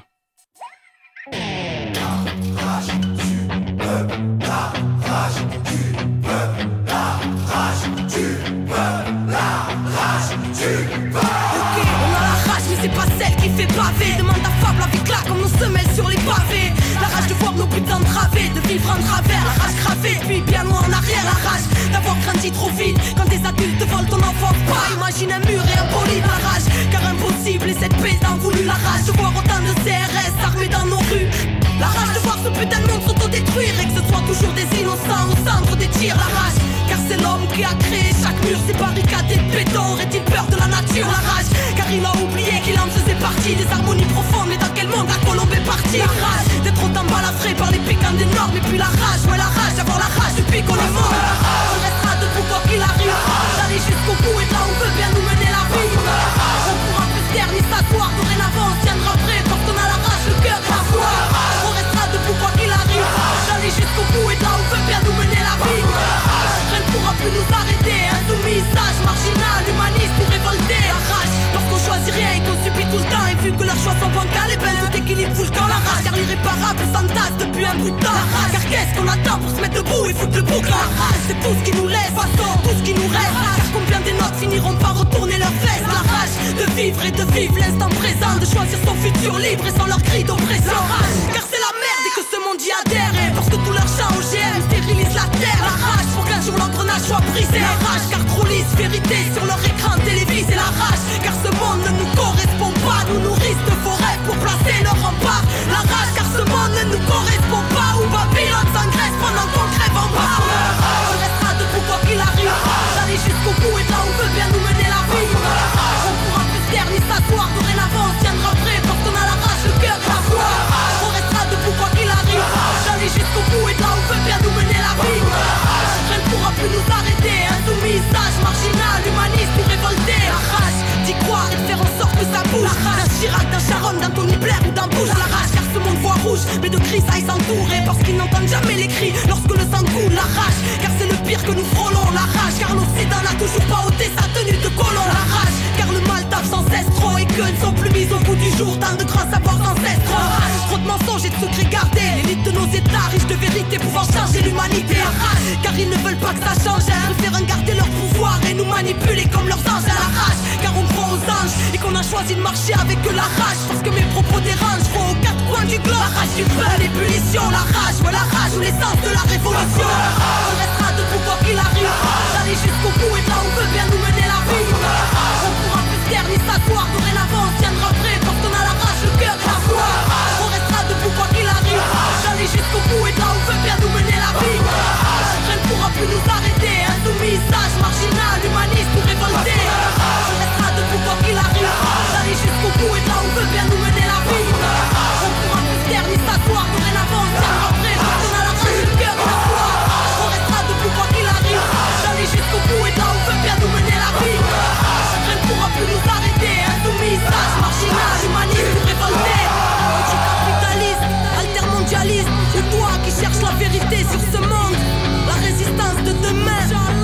C'est pas celle qui fait baver. Demande à Fable avec là comme nos semelles sur les pavés. La rage de voir nos buts entravés, de vivre en travers. La rage gravée, puis bien loin en arrière. La rage d'avoir grandi trop vite. Quand des adultes volent ton enfance, pas imagine un mur et un bolide. La rage, car impossible et cette paix t'en voulu. La rage de voir autant de CRS armés dans nos rues. La rage de voir ce putain de monde s'autodétruire et que ce soit toujours des innocents au centre des tirs. La rage, car c'est l'homme qui a créé chaque mur, ces barricades et béton. Aurait-il peur de la nature? La rage, car il a oublié qu'il en faisait partie des harmonies profondes. Mais dans quel monde la colombe est partie? La rage d'être autant balafré par les piquants des normes. Et puis la rage, ouais la rage d'avoir la rage depuis qu'on est mort. On restera debout quoi qu'il arrive, d'aller jusqu'au bout et là on veut bien nous mener la vie. On pourra plus se taire ni s'asseoir, dorénavant on tiendra prêt parce qu'on a la rage, le cœur et la foi. On restera debout quoi qu'il arrive, d'aller jusqu'au bout et là on veut bien nous mener la vie. Rien ne pourra plus nous arrêter, insoumis, sage, marginal, humaniste ou révolté. La rage, parce qu'on choisit rien et qu'on subit tout le temps. Et vu que leurs choix sont bancals, et ben tout équilibre fout le camp. La rage, car l'irréparable s'entasse depuis un bout de temps. La rage, car qu'est-ce qu'on attend pour se mettre debout et foutre le bouc? La rage, c'est tout ce qui nous laisse, façon, tout ce qui nous reste. Car combien des notes finiront par retourner leurs fesses? La rage, de vivre et de vivre l'instant présent, de choisir son futur libre et sans leur cri d'oppression. La rage, car c'est la merde et que ce monde y adhère. Et parce que tout leur chant OGM stérilise la terre. La rage, pour qu'un jour l'engrenage soit brisé. La rage, car trop lisse vérité sur leur écran télévisé. La rage, car ce monde ne nous correspond pas. Nous nourrissent de faux rêves pour placer leur rempart. La rage, car ce monde ne nous correspond pas. Où Babylone s'engraisse pendant qu'on crève en bas. On restera debout quoi qu'il arrive, d'aller jusqu'au bout et là on veut bien nous mener la vie. On pourra plus se taire ni s'asseoir, dorénavant on tiendra prêt parce qu'on a la rage, le cœur et la foi. On restera debout quoi qu'il arrive, d'aller jusqu'au bout et là on veut bien nous mener la vie. Rien ne pourra plus nous arrêter, insoumis, sage, marginal, humaniste ou révolté. La rage d'y croire et de faire en sorte que ça bouge. D'un Chirac, d'un Sharon, d'un Tony Blair ou d'un Bush. La rage car ce monde voit rouge, mais de cris ça ils s'entourent. Parce qu'ils n'entendent jamais les cris lorsque le sang coule. La rage car c'est le pire que nous frôlons. La rage car l'Occident n'a toujours pas ôté sa tenue de colon. La rage car le mal tape sans cesse trop et que ne sont plus mis au bout du jour. Tant de grands savoirs ancestraux. Trop de mensonges et de secrets gardés. L'élite de nos états riches de vérité pouvant changer l'humanité. La rage car ils ne veulent pas que ça change. Ils préfèrent garder leur pouvoir et nous manipuler comme leurs anges. La rage car on croit aux anges et qu'on a choisi de marcher avec la rage. Parce que mes propos dérangent, faut aux quatre coins du globe. La rage du feu, l'ébullition, la rage, ouais la rage ou l'essence de la révolution. On restera debout quoi qu'il arrive, d'aller jusqu'au bout et là on veut bien nous mener la vie. On pourra plus se taire ni s'asseoir, dorénavant on tiendra prêt parce qu'on a la rage, le cœur et la foi. On restera debout quoi qu'il arrive, d'aller jusqu'au bout et là on veut bien nous mener la vie. Rien ne pourra plus nous arrêter, insoumis, sage, marginal, humaniste ou révolté. On restera debout quoi qu'il arrive, d'aller jusqu'au bout et là on veut bien nous mener la vie. On pourra plus se taire ni s'asseoir, dorénavant on tiendra prêt parce qu'on a la rage, le cœur et la foi. On restera debout quoi qu'il arrive, d'aller jusqu'au bout et là on veut bien nous mener la vie. Rien ne pourra plus nous arrêter, insoumis, sage, marginal, humaniste ou révolté. Anticapitaliste, altermondialiste, c'est toi qui cherches la vérité sur ce monde. La résistance de demain,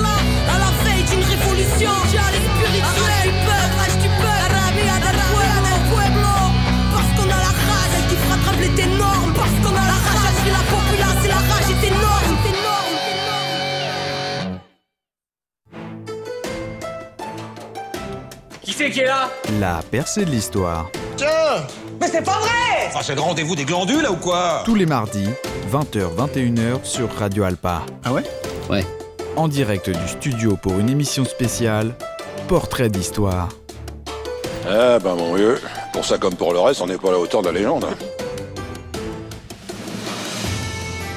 à la veille d'une révolution spirituelle. Rage du peuple, parce qu'on a la rage, elle qui fera trembler tes normes. Parce qu'on a la rage, elle la populace et la rage est énorme. Qui c'est qui est là? La percée de l'histoire. Tiens, mais c'est pas vrai! Ah, c'est le rendez-vous des glandules, là, ou quoi? Tous les mardis, 20h-21h sur Radio Alpa. Ah ouais? Ouais. En direct du studio pour une émission spéciale, Portrait d'histoire. Ah, ben mon vieux, pour ça comme pour le reste, on n'est pas à la hauteur de la légende.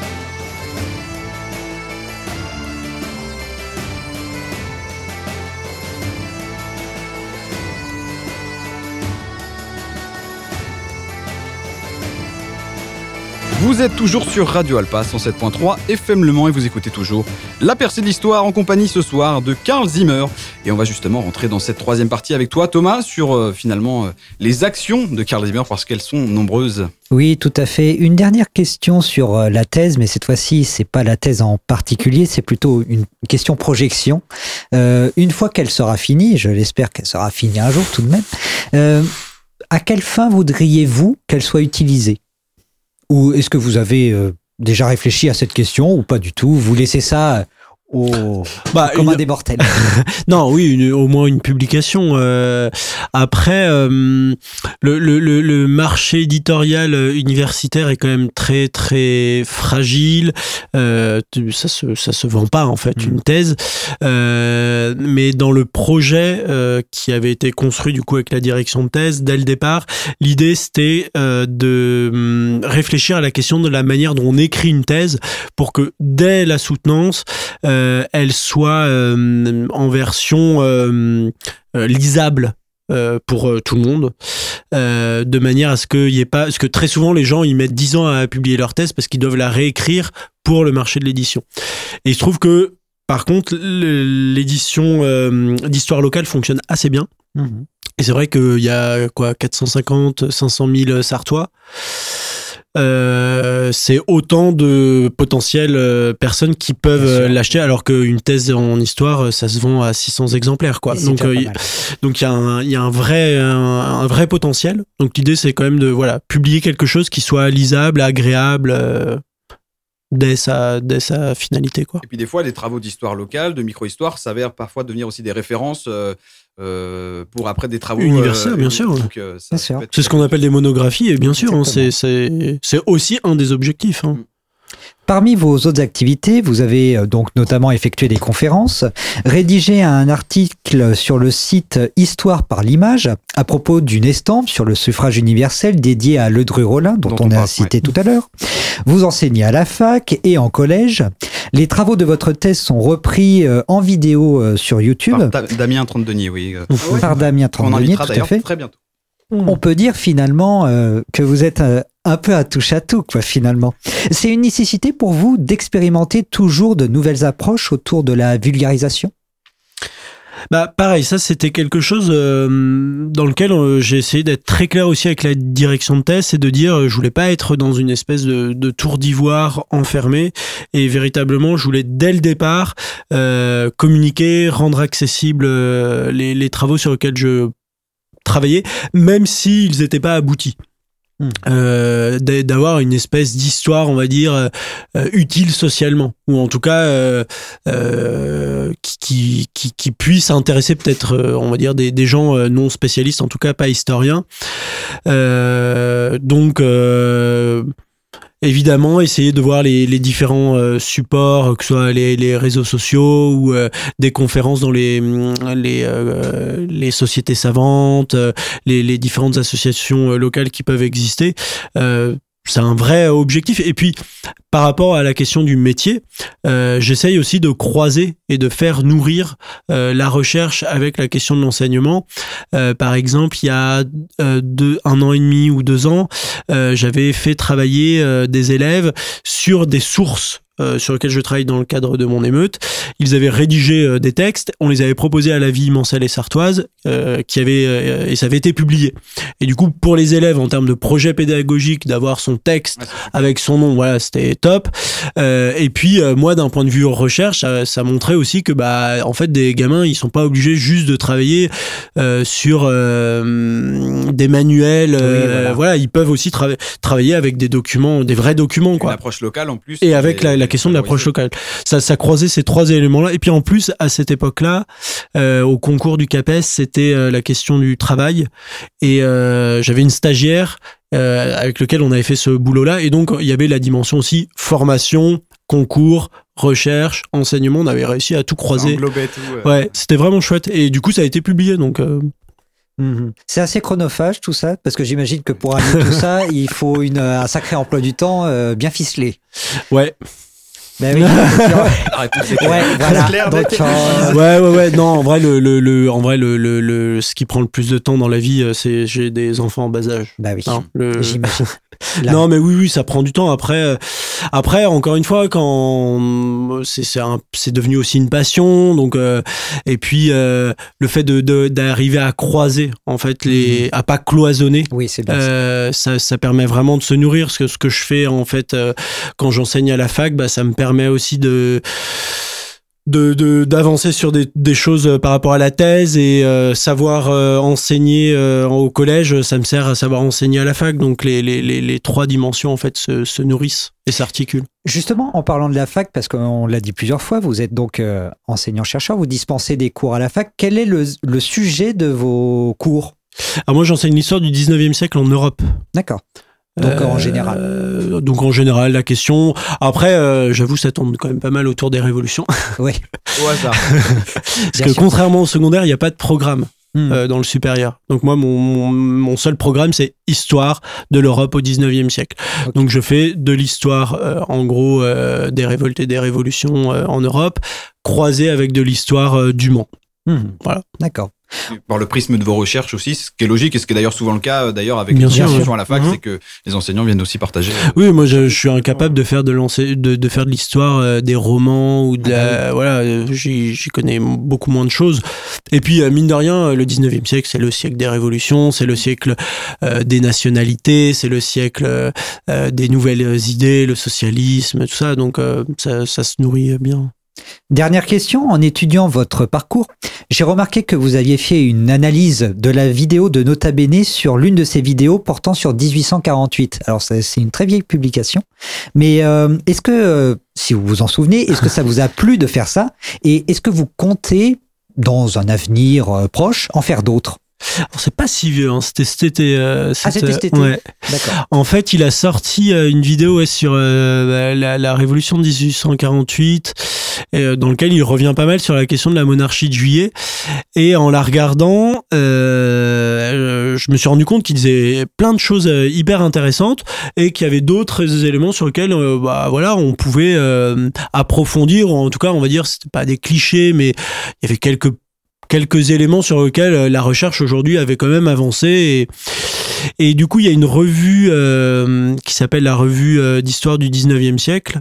Vous êtes toujours sur Radio Alpa 107.3 FM Le Mans et vous écoutez toujours La Percée de l'Histoire en compagnie ce soir de Karl Zimmer. Et on va justement rentrer dans cette troisième partie avec toi Thomas sur finalement les actions de Karl Zimmer parce qu'elles sont nombreuses. Oui, tout à fait. Une dernière question sur la thèse, mais cette fois-ci, c'est pas la thèse en particulier, c'est plutôt une question projection. Une fois qu'elle sera finie, je l'espère qu'elle sera finie un jour tout de même, à quelle fin voudriez-vous qu'elle soit utilisée ? Ou est-ce que vous avez déjà réfléchi à cette question ou pas du tout ? Vous laissez ça au commun des mortels. Non, oui, au moins une publication. Après, le marché éditorial universitaire est quand même très très fragile. Ça se vend pas en fait une thèse. Mais dans le projet qui avait été construit du coup avec la direction de thèse dès le départ, l'idée c'était de réfléchir à la question de la manière dont on écrit une thèse pour que dès la soutenance elle soit en version lisable pour tout le monde, de manière à ce qu'il y ait pas, parce que très souvent les gens ils mettent 10 ans à publier leur thèse parce qu'ils doivent la réécrire pour le marché de l'édition. Et il se trouve que par contre l'édition d'histoire locale fonctionne assez bien. Et c'est vrai qu'il y a 450, 500 000 Sartois. C'est autant de potentielles personnes qui peuvent l'acheter, alors qu'une thèse en histoire, ça se vend à 600 exemplaires, quoi. Donc il y a un vrai potentiel. Donc l'idée, c'est quand même de publier quelque chose qui soit lisable, agréable. Dès sa finalité, quoi. Et puis des fois, les travaux d'histoire locale, de micro-histoire, s'avèrent parfois devenir aussi des références pour après des travaux universels, bien sûr. Donc, c'est ce qu'on appelle des monographies, et bien sûr, c'est aussi un des objectifs. Parmi vos autres activités, vous avez donc notamment effectué des conférences, rédigé un article sur le site Histoire par l'image à propos d'une estampe sur le suffrage universel dédiée à Ledru-Rollin, dont on a cité tout à l'heure. Vous enseignez à la fac et en collège. Les travaux de votre thèse sont repris en vidéo sur YouTube. Par Damien Trente-Denis, oui. Par Damien Trente-Denis, tout à fait. Très bientôt. On peut dire finalement que vous êtes un peu à touche à tout, quoi, finalement. C'est une nécessité pour vous d'expérimenter toujours de nouvelles approches autour de la vulgarisation ? Pareil, ça c'était quelque chose dans lequel j'ai essayé d'être très clair aussi avec la direction de thèse, c'est de dire je voulais pas être dans une espèce de tour d'ivoire enfermée, et véritablement je voulais dès le départ communiquer, rendre accessibles les travaux sur lesquels je travailler, même s'ils n'étaient pas aboutis. D'avoir une espèce d'histoire, on va dire, utile socialement, ou en tout cas qui puisse intéresser peut-être, on va dire, des gens non spécialistes, en tout cas pas historiens. Donc évidemment, essayer de voir les différents supports, que ce soit les réseaux sociaux ou des conférences dans les sociétés savantes, les différentes associations locales qui peuvent exister. C'est un vrai objectif. Et puis, par rapport à la question du métier, j'essaye aussi de croiser et de faire nourrir la recherche avec la question de l'enseignement. Par exemple, il y a 1 an et demi ou 2 ans, j'avais fait travailler des élèves sur des sources sur lesquels je travaille dans le cadre de mon émeute. Ils avaient rédigé des textes, on les avait proposés à la Vie mancelle et sartoise, et ça avait été publié. Et du coup, pour les élèves, en termes de projet pédagogique, d'avoir son texte avec son nom, voilà, c'était top. Et puis, moi, d'un point de vue recherche, ça montrait aussi que, en fait, des gamins, ils sont pas obligés juste de travailler sur des manuels. Voilà, ils peuvent aussi travailler avec des documents, des vrais documents, quoi. Une approche locale en plus. Et avec la question de l'approche locale. Ça croisait ces 3 éléments-là. Et puis en plus, à cette époque-là, au concours du CAPES, c'était la question du travail. Et j'avais une stagiaire avec laquelle on avait fait ce boulot-là. Et donc, il y avait la dimension aussi formation, concours, recherche, enseignement. On avait réussi à tout croiser. Englobait tout. Ouais, c'était vraiment chouette. Et du coup, ça a été publié. Donc... C'est assez chronophage tout ça, parce que j'imagine que pour aller tout ça, il faut un sacré emploi du temps bien ficelé. Ouais. Ben oui, ouais, voilà. Clair, Donc, Ouais. Non, en vrai, ce qui prend le plus de temps dans la vie, c'est j'ai des enfants en bas âge. Bah oui, Non, j'imagine. Là. Non, mais oui, ça prend du temps. Après, encore une fois, quand c'est devenu aussi une passion, donc et puis le fait d'arriver à croiser, en fait, à pas cloisonner. Oui, c'est bien. Ça permet vraiment de se nourrir. Parce que ce que je fais, en fait, quand j'enseigne à la fac, bah, ça me permet aussi d'avancer sur des choses par rapport à la thèse et savoir enseigner au collège, ça me sert à savoir enseigner à la fac. Donc les trois dimensions en fait se nourrissent et s'articulent. Justement, en parlant de la fac, parce qu'on l'a dit plusieurs fois, vous êtes donc enseignant-chercheur, vous dispensez des cours à la fac. Quel est le sujet de vos cours ? Alors moi, j'enseigne l'histoire du 19e siècle en Europe. D'accord. Donc en général. Donc en général, la question. Après, j'avoue, ça tourne quand même pas mal autour des révolutions. Oui. Au hasard. Parce que contrairement au secondaire, il n'y a pas de programme dans le supérieur. Donc moi, mon seul programme, c'est histoire de l'Europe au 19e siècle. Okay. Donc je fais de l'histoire, en gros, des révoltes et des révolutions en Europe, croisée avec de l'histoire du Mans. Voilà. D'accord. Par le prisme de vos recherches aussi, ce qui est logique et ce qui est d'ailleurs souvent le cas d'ailleurs avec bien les sûr, enseignants à la fac, c'est que les enseignants viennent aussi partager. Oui, moi je suis incapable de faire de faire de l'histoire, des romans ou voilà, j'y connais beaucoup moins de choses. Et puis mine de rien, le 19e siècle, c'est le siècle des révolutions, c'est le siècle des nationalités, c'est le siècle des nouvelles idées, le socialisme, tout ça. Donc ça se nourrit bien. Dernière question, en étudiant votre parcours, j'ai remarqué que vous aviez fait une analyse de la vidéo de Nota Bene sur l'une de ces vidéos portant sur 1848. Alors c'est une très vieille publication, mais est-ce que, si vous vous en souvenez, est-ce que ça vous a plu de faire ça ? Et est-ce que vous comptez, dans un avenir proche, en faire d'autres ? Alors, c'est pas si vieux, hein. C'était cet été. C'était cet été. Ouais. D'accord. En fait, il a sorti une vidéo sur la révolution de 1848, dans lequel il revient pas mal sur la question de la monarchie de Juillet. Et en la regardant, je me suis rendu compte qu'il disait plein de choses hyper intéressantes et qu'il y avait d'autres éléments sur lesquels, voilà, on pouvait approfondir. Ou en tout cas, on va dire, c'était pas des clichés, mais il y avait quelques éléments sur lesquels la recherche aujourd'hui avait quand même avancé et du coup il y a une revue qui s'appelle la revue d'histoire du 19e siècle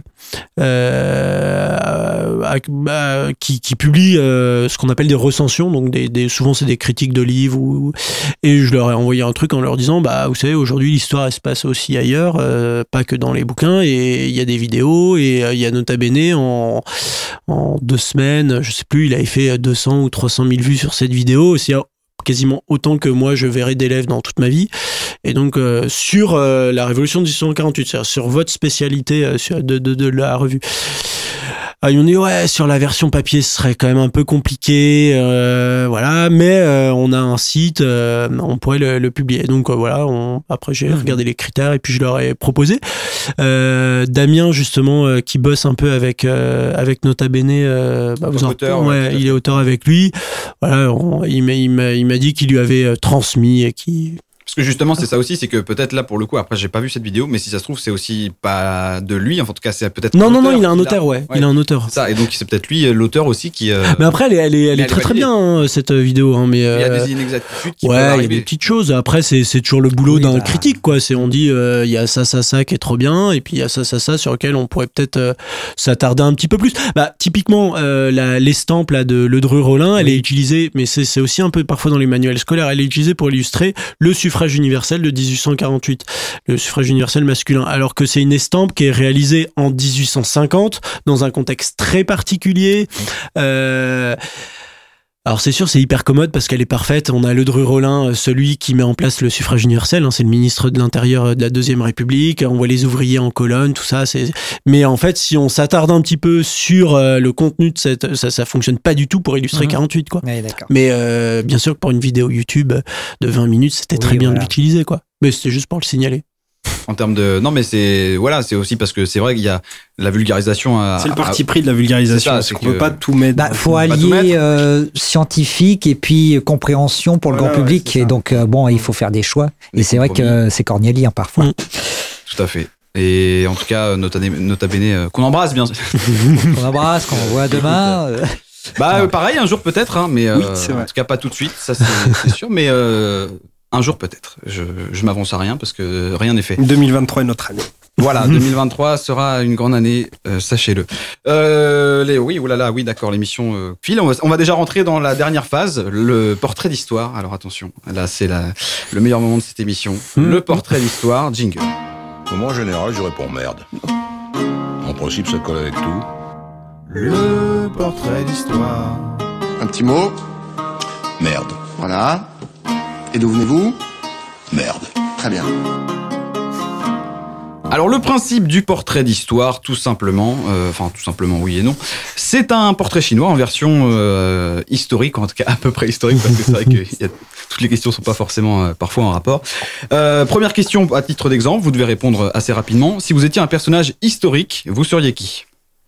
qui publie ce qu'on appelle des recensions, donc souvent c'est des critiques de livres et je leur ai envoyé un truc en leur disant vous savez, aujourd'hui l'histoire elle se passe aussi ailleurs, pas que dans les bouquins, et il y a des vidéos et il y a Nota Bene en 2 semaines, je sais plus, il avait fait 200 ou 300 000 vues sur cette vidéo. C'est quasiment autant que moi je verrai d'élèves dans toute ma vie. Et donc sur la révolution de 1848, c'est-à-dire sur votre spécialité de la revue. Ils m'ont dit sur la version papier ce serait quand même un peu compliqué, voilà, mais on a un site, on pourrait le publier. Donc voilà, après j'ai regardé les critères et puis je leur ai proposé. Damien justement qui bosse un peu avec Nota Bene, il est auteur avec lui. Voilà, il m'a dit qu'il lui avait transmis et qui. Parce que justement, c'est ça aussi, c'est que peut-être là, pour le coup, après, j'ai pas vu cette vidéo, mais si ça se trouve, c'est aussi pas de lui, en tout cas, c'est peut-être. Non, il a un auteur, il a un auteur. Ça, et donc, c'est peut-être lui, l'auteur aussi, qui. Mais après, elle est très bien, hein, cette vidéo, hein, mais. Il y a des inexactitudes qui peuvent arriver. Il y a des petites choses. Après, c'est toujours le boulot d'un critique, quoi. On dit, il y a ça qui est trop bien, et puis il y a ça sur lequel on pourrait peut-être s'attarder un petit peu plus. Typiquement, l'estampe, là, de Ledru-Rollin, elle est utilisée, mais c'est aussi un peu parfois dans les manuels scolaires, elle est utilisée pour illustrer le suffrage universel de 1848, le suffrage universel masculin, alors que c'est une estampe qui est réalisée en 1850 dans un contexte très particulier. Alors c'est sûr, c'est hyper commode parce qu'elle est parfaite. On a Ledru-Rollin, celui qui met en place le suffrage universel, hein, c'est le ministre de l'Intérieur de la Deuxième République. On voit les ouvriers en colonne, tout ça. Mais en fait, si on s'attarde un petit peu sur le contenu de ça fonctionne pas du tout pour illustrer 48, quoi. Oui, d'accord. Mais bien sûr que pour une vidéo YouTube de 20 minutes, c'était très bien de l'utiliser, quoi. Mais c'était juste pour le signaler. En termes de... Non, mais c'est aussi parce que c'est vrai qu'il y a la vulgarisation... C'est le parti pris de la vulgarisation, c'est qu'on peut pas tout mettre. Faut allier scientifique et puis compréhension pour le grand public. Et donc, il faut faire des choix. Et c'est vrai que c'est cornélien parfois. Tout à fait. Et en tout cas, nota bene, qu'on embrasse bien. Qu'on embrasse, qu'on voit demain. Pareil, un jour peut-être, hein, mais Oui, c'est vrai. en tout cas pas tout de suite, ça c'est sûr, mais un jour peut-être. Je m'avance à rien parce que rien n'est fait. 2023 est notre année. Voilà, 2023 sera une grande année, sachez-le. Léo, oui, d'accord, l'émission file. On va déjà rentrer dans la dernière phase, le portrait d'histoire. Alors attention, là c'est le meilleur moment de cette émission. Le portrait d'histoire, jingle. Moi, en général, je réponds merde. En principe, ça colle avec tout. Le portrait d'histoire. Un petit mot. Merde. Voilà. Et d'où venez-vous? Merde. Très bien. Alors le principe du portrait d'histoire, tout simplement, oui et non, c'est un portrait chinois en version historique, en tout cas à peu près historique, parce que c'est vrai que toutes les questions sont pas forcément parfois en rapport. Première question à titre d'exemple, vous devez répondre assez rapidement. Si vous étiez un personnage historique, vous seriez qui?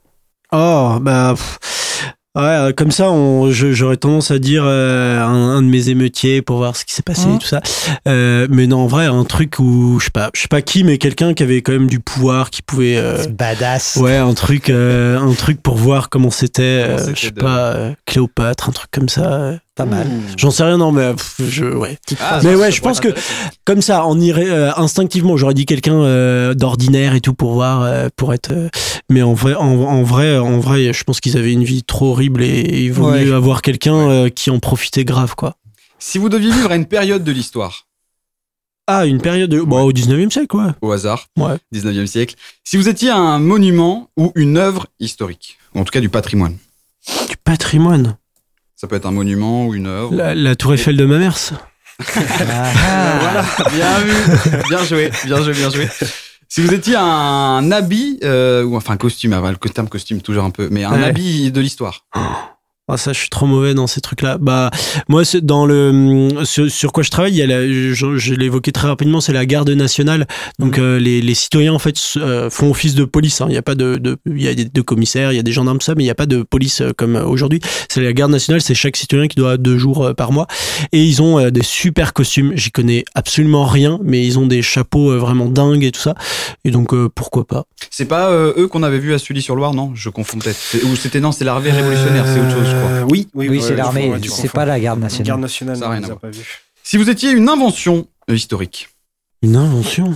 Ouais, comme ça, j'aurais tendance à dire un de mes émeutiers pour voir ce qui s'est passé et tout ça. Mais non, en vrai, un truc où je sais pas qui, mais quelqu'un qui avait quand même du pouvoir, qui pouvait. C'est badass. Ouais, un truc pour voir comment c'était. Je sais pas, Cléopâtre, un truc comme ça. Pas mal. J'en sais rien, non, mais ouais. Mais ouais, je pense que comme ça, instinctivement, j'aurais dit quelqu'un d'ordinaire et tout pour voir, pour être. Mais en vrai, je pense qu'ils avaient une vie trop horrible et il vaut mieux avoir quelqu'un qui en profitait grave, quoi. Si vous deviez vivre à une période de l'histoire. Ah, une période au 19e siècle, ouais. Au hasard. Ouais. 19e siècle. Si vous étiez un monument ou une œuvre historique, ou en tout cas du patrimoine. Du patrimoine. Ça peut être un monument ou une œuvre. La tour Eiffel de Mamers. Voilà, bien vu. Bien joué. Si vous étiez un habit, ou enfin un costume, le terme costume toujours un peu, mais un habit de l'histoire. Ah, ça, je suis trop mauvais dans ces trucs-là. Moi, c'est dans sur quoi je travaille, je l'ai évoqué très rapidement, c'est la garde nationale. Donc, les citoyens, en fait, font office de police. Hein. Il y a pas il y a des commissaires, il y a des gendarmes, ça, mais il n'y a pas de police comme aujourd'hui. C'est la garde nationale, c'est chaque citoyen qui doit 2 jours par mois. Et ils ont des super costumes. J'y connais absolument rien, mais ils ont des chapeaux vraiment dingues et tout ça. Et donc, pourquoi pas. C'est pas eux qu'on avait vu à Sully-sur-Loire, non? Je confonds peut-être. C'est l'armée révolutionnaire, c'est autre chose. Oui, c'est l'armée, c'est pas la garde nationale. Garde nationale, ça on rien les à a voir. pas vus. Si vous étiez une invention historique. Une invention?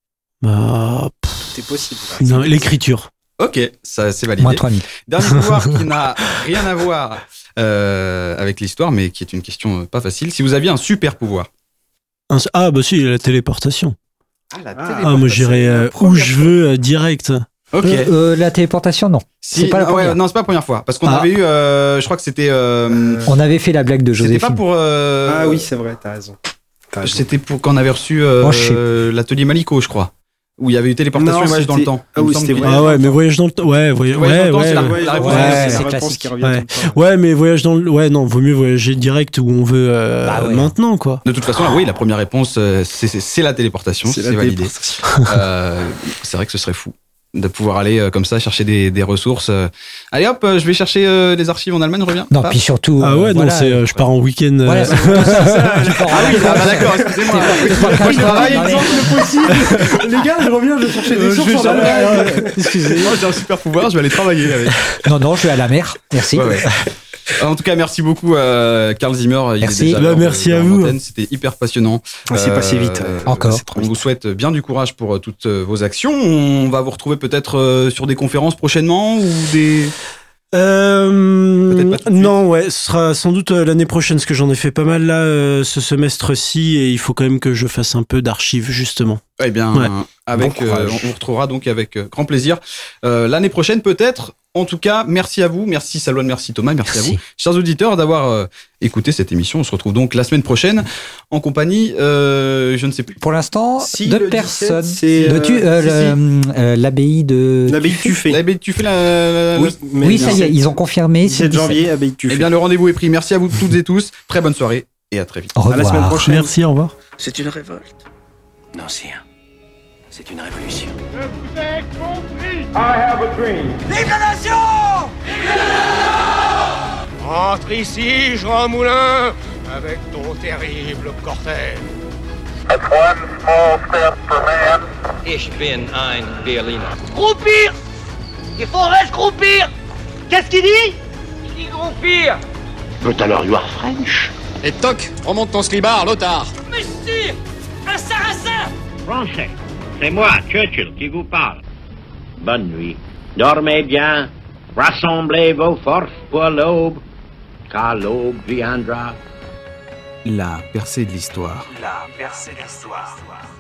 C'est possible. L'écriture. Ok, ça c'est validé. Moins 3000. Dernier pouvoir qui n'a rien à voir avec l'histoire, mais qui est une question pas facile. Si vous aviez un super pouvoir. Si, la téléportation. La téléportation. Moi j'irais où je veux direct. Ok. La téléportation, non. C'est pas la première. Non, c'est pas la première fois. Parce qu'on avait eu, je crois que c'était. On avait fait la blague de Joséphine. C'était pas pour. Ah oui, c'est vrai, t'as raison. C'était pour quand on avait reçu l'atelier Maliko, je crois. Où il y avait eu téléportation et voyage dans le temps. Ah oui, c'était mais voyage dans le temps. Ouais, voyage dans le temps, c'est la réponse qui revient. Ouais, mais voyage dans le. Ouais, non, vaut mieux voyager direct où on veut maintenant, quoi. De toute façon, la première réponse, c'est la téléportation. C'est validé. C'est vrai que ce serait fou de pouvoir aller comme ça chercher des ressources. Allez hop, je vais chercher les archives en Allemagne, je reviens. Non, puis surtout. Je pars en week-end. Voilà, c'est d'accord, excusez-moi. Je travaille. Le possible. Les gars, je reviens, je vais chercher des sources en Allemagne. Excusez-moi, j'ai un super pouvoir, je vais aller travailler avec. Non, je vais à la mer. Merci. Ouais. En tout cas, merci beaucoup Carl Zimmer. Merci. Merci à vous. C'était hyper passionnant. C'est passé vite. Encore. On vous souhaite bien du courage pour toutes vos actions. On va vous retrouver peut-être sur des conférences prochainement ou des... Non, ce sera sans doute l'année prochaine, parce que j'en ai fait pas mal là ce semestre-ci et il faut quand même que je fasse un peu d'archives justement. Eh bien, on vous retrouvera donc avec grand plaisir l'année prochaine peut-être. En tout cas, merci à vous, merci Salouane, merci Thomas, merci à vous, chers auditeurs, d'avoir écouté cette émission. On se retrouve donc la semaine prochaine en compagnie, je ne sais plus. Pour l'instant, Si, deux le personnes. 17, c'est L'abbaye de. L'abbaye de Tuffet. L'abbaye de Tuffet, Oui, ça y est, ils ont confirmé. 17 janvier, abbaye de Tuffet. Eh bien, le rendez-vous est pris. Merci à vous toutes et tous. Très bonne soirée et à très vite. Au revoir. À la semaine prochaine. Merci, au revoir. C'est une révolte. Non, c'est un. C'est une révolution. Je vous ai compris. I have a dream. Vive la nation! Entre ici, Jean Moulin, avec ton terrible cortège. That's one small step for man, Ich bin ein Berliner. Groupir! Il faudrait se groupir! Qu'est-ce qu'il dit? Il dit groupir. But alors you are French. Et toc, remonte ton slibard, Lothar. Monsieur, un sarrasin! Français, c'est moi, Churchill, qui vous parle. Bonne nuit. Dormez bien. Rassemblez vos forces pour l'aube, car l'aube viendra. La percée de l'histoire. La percée de l'histoire.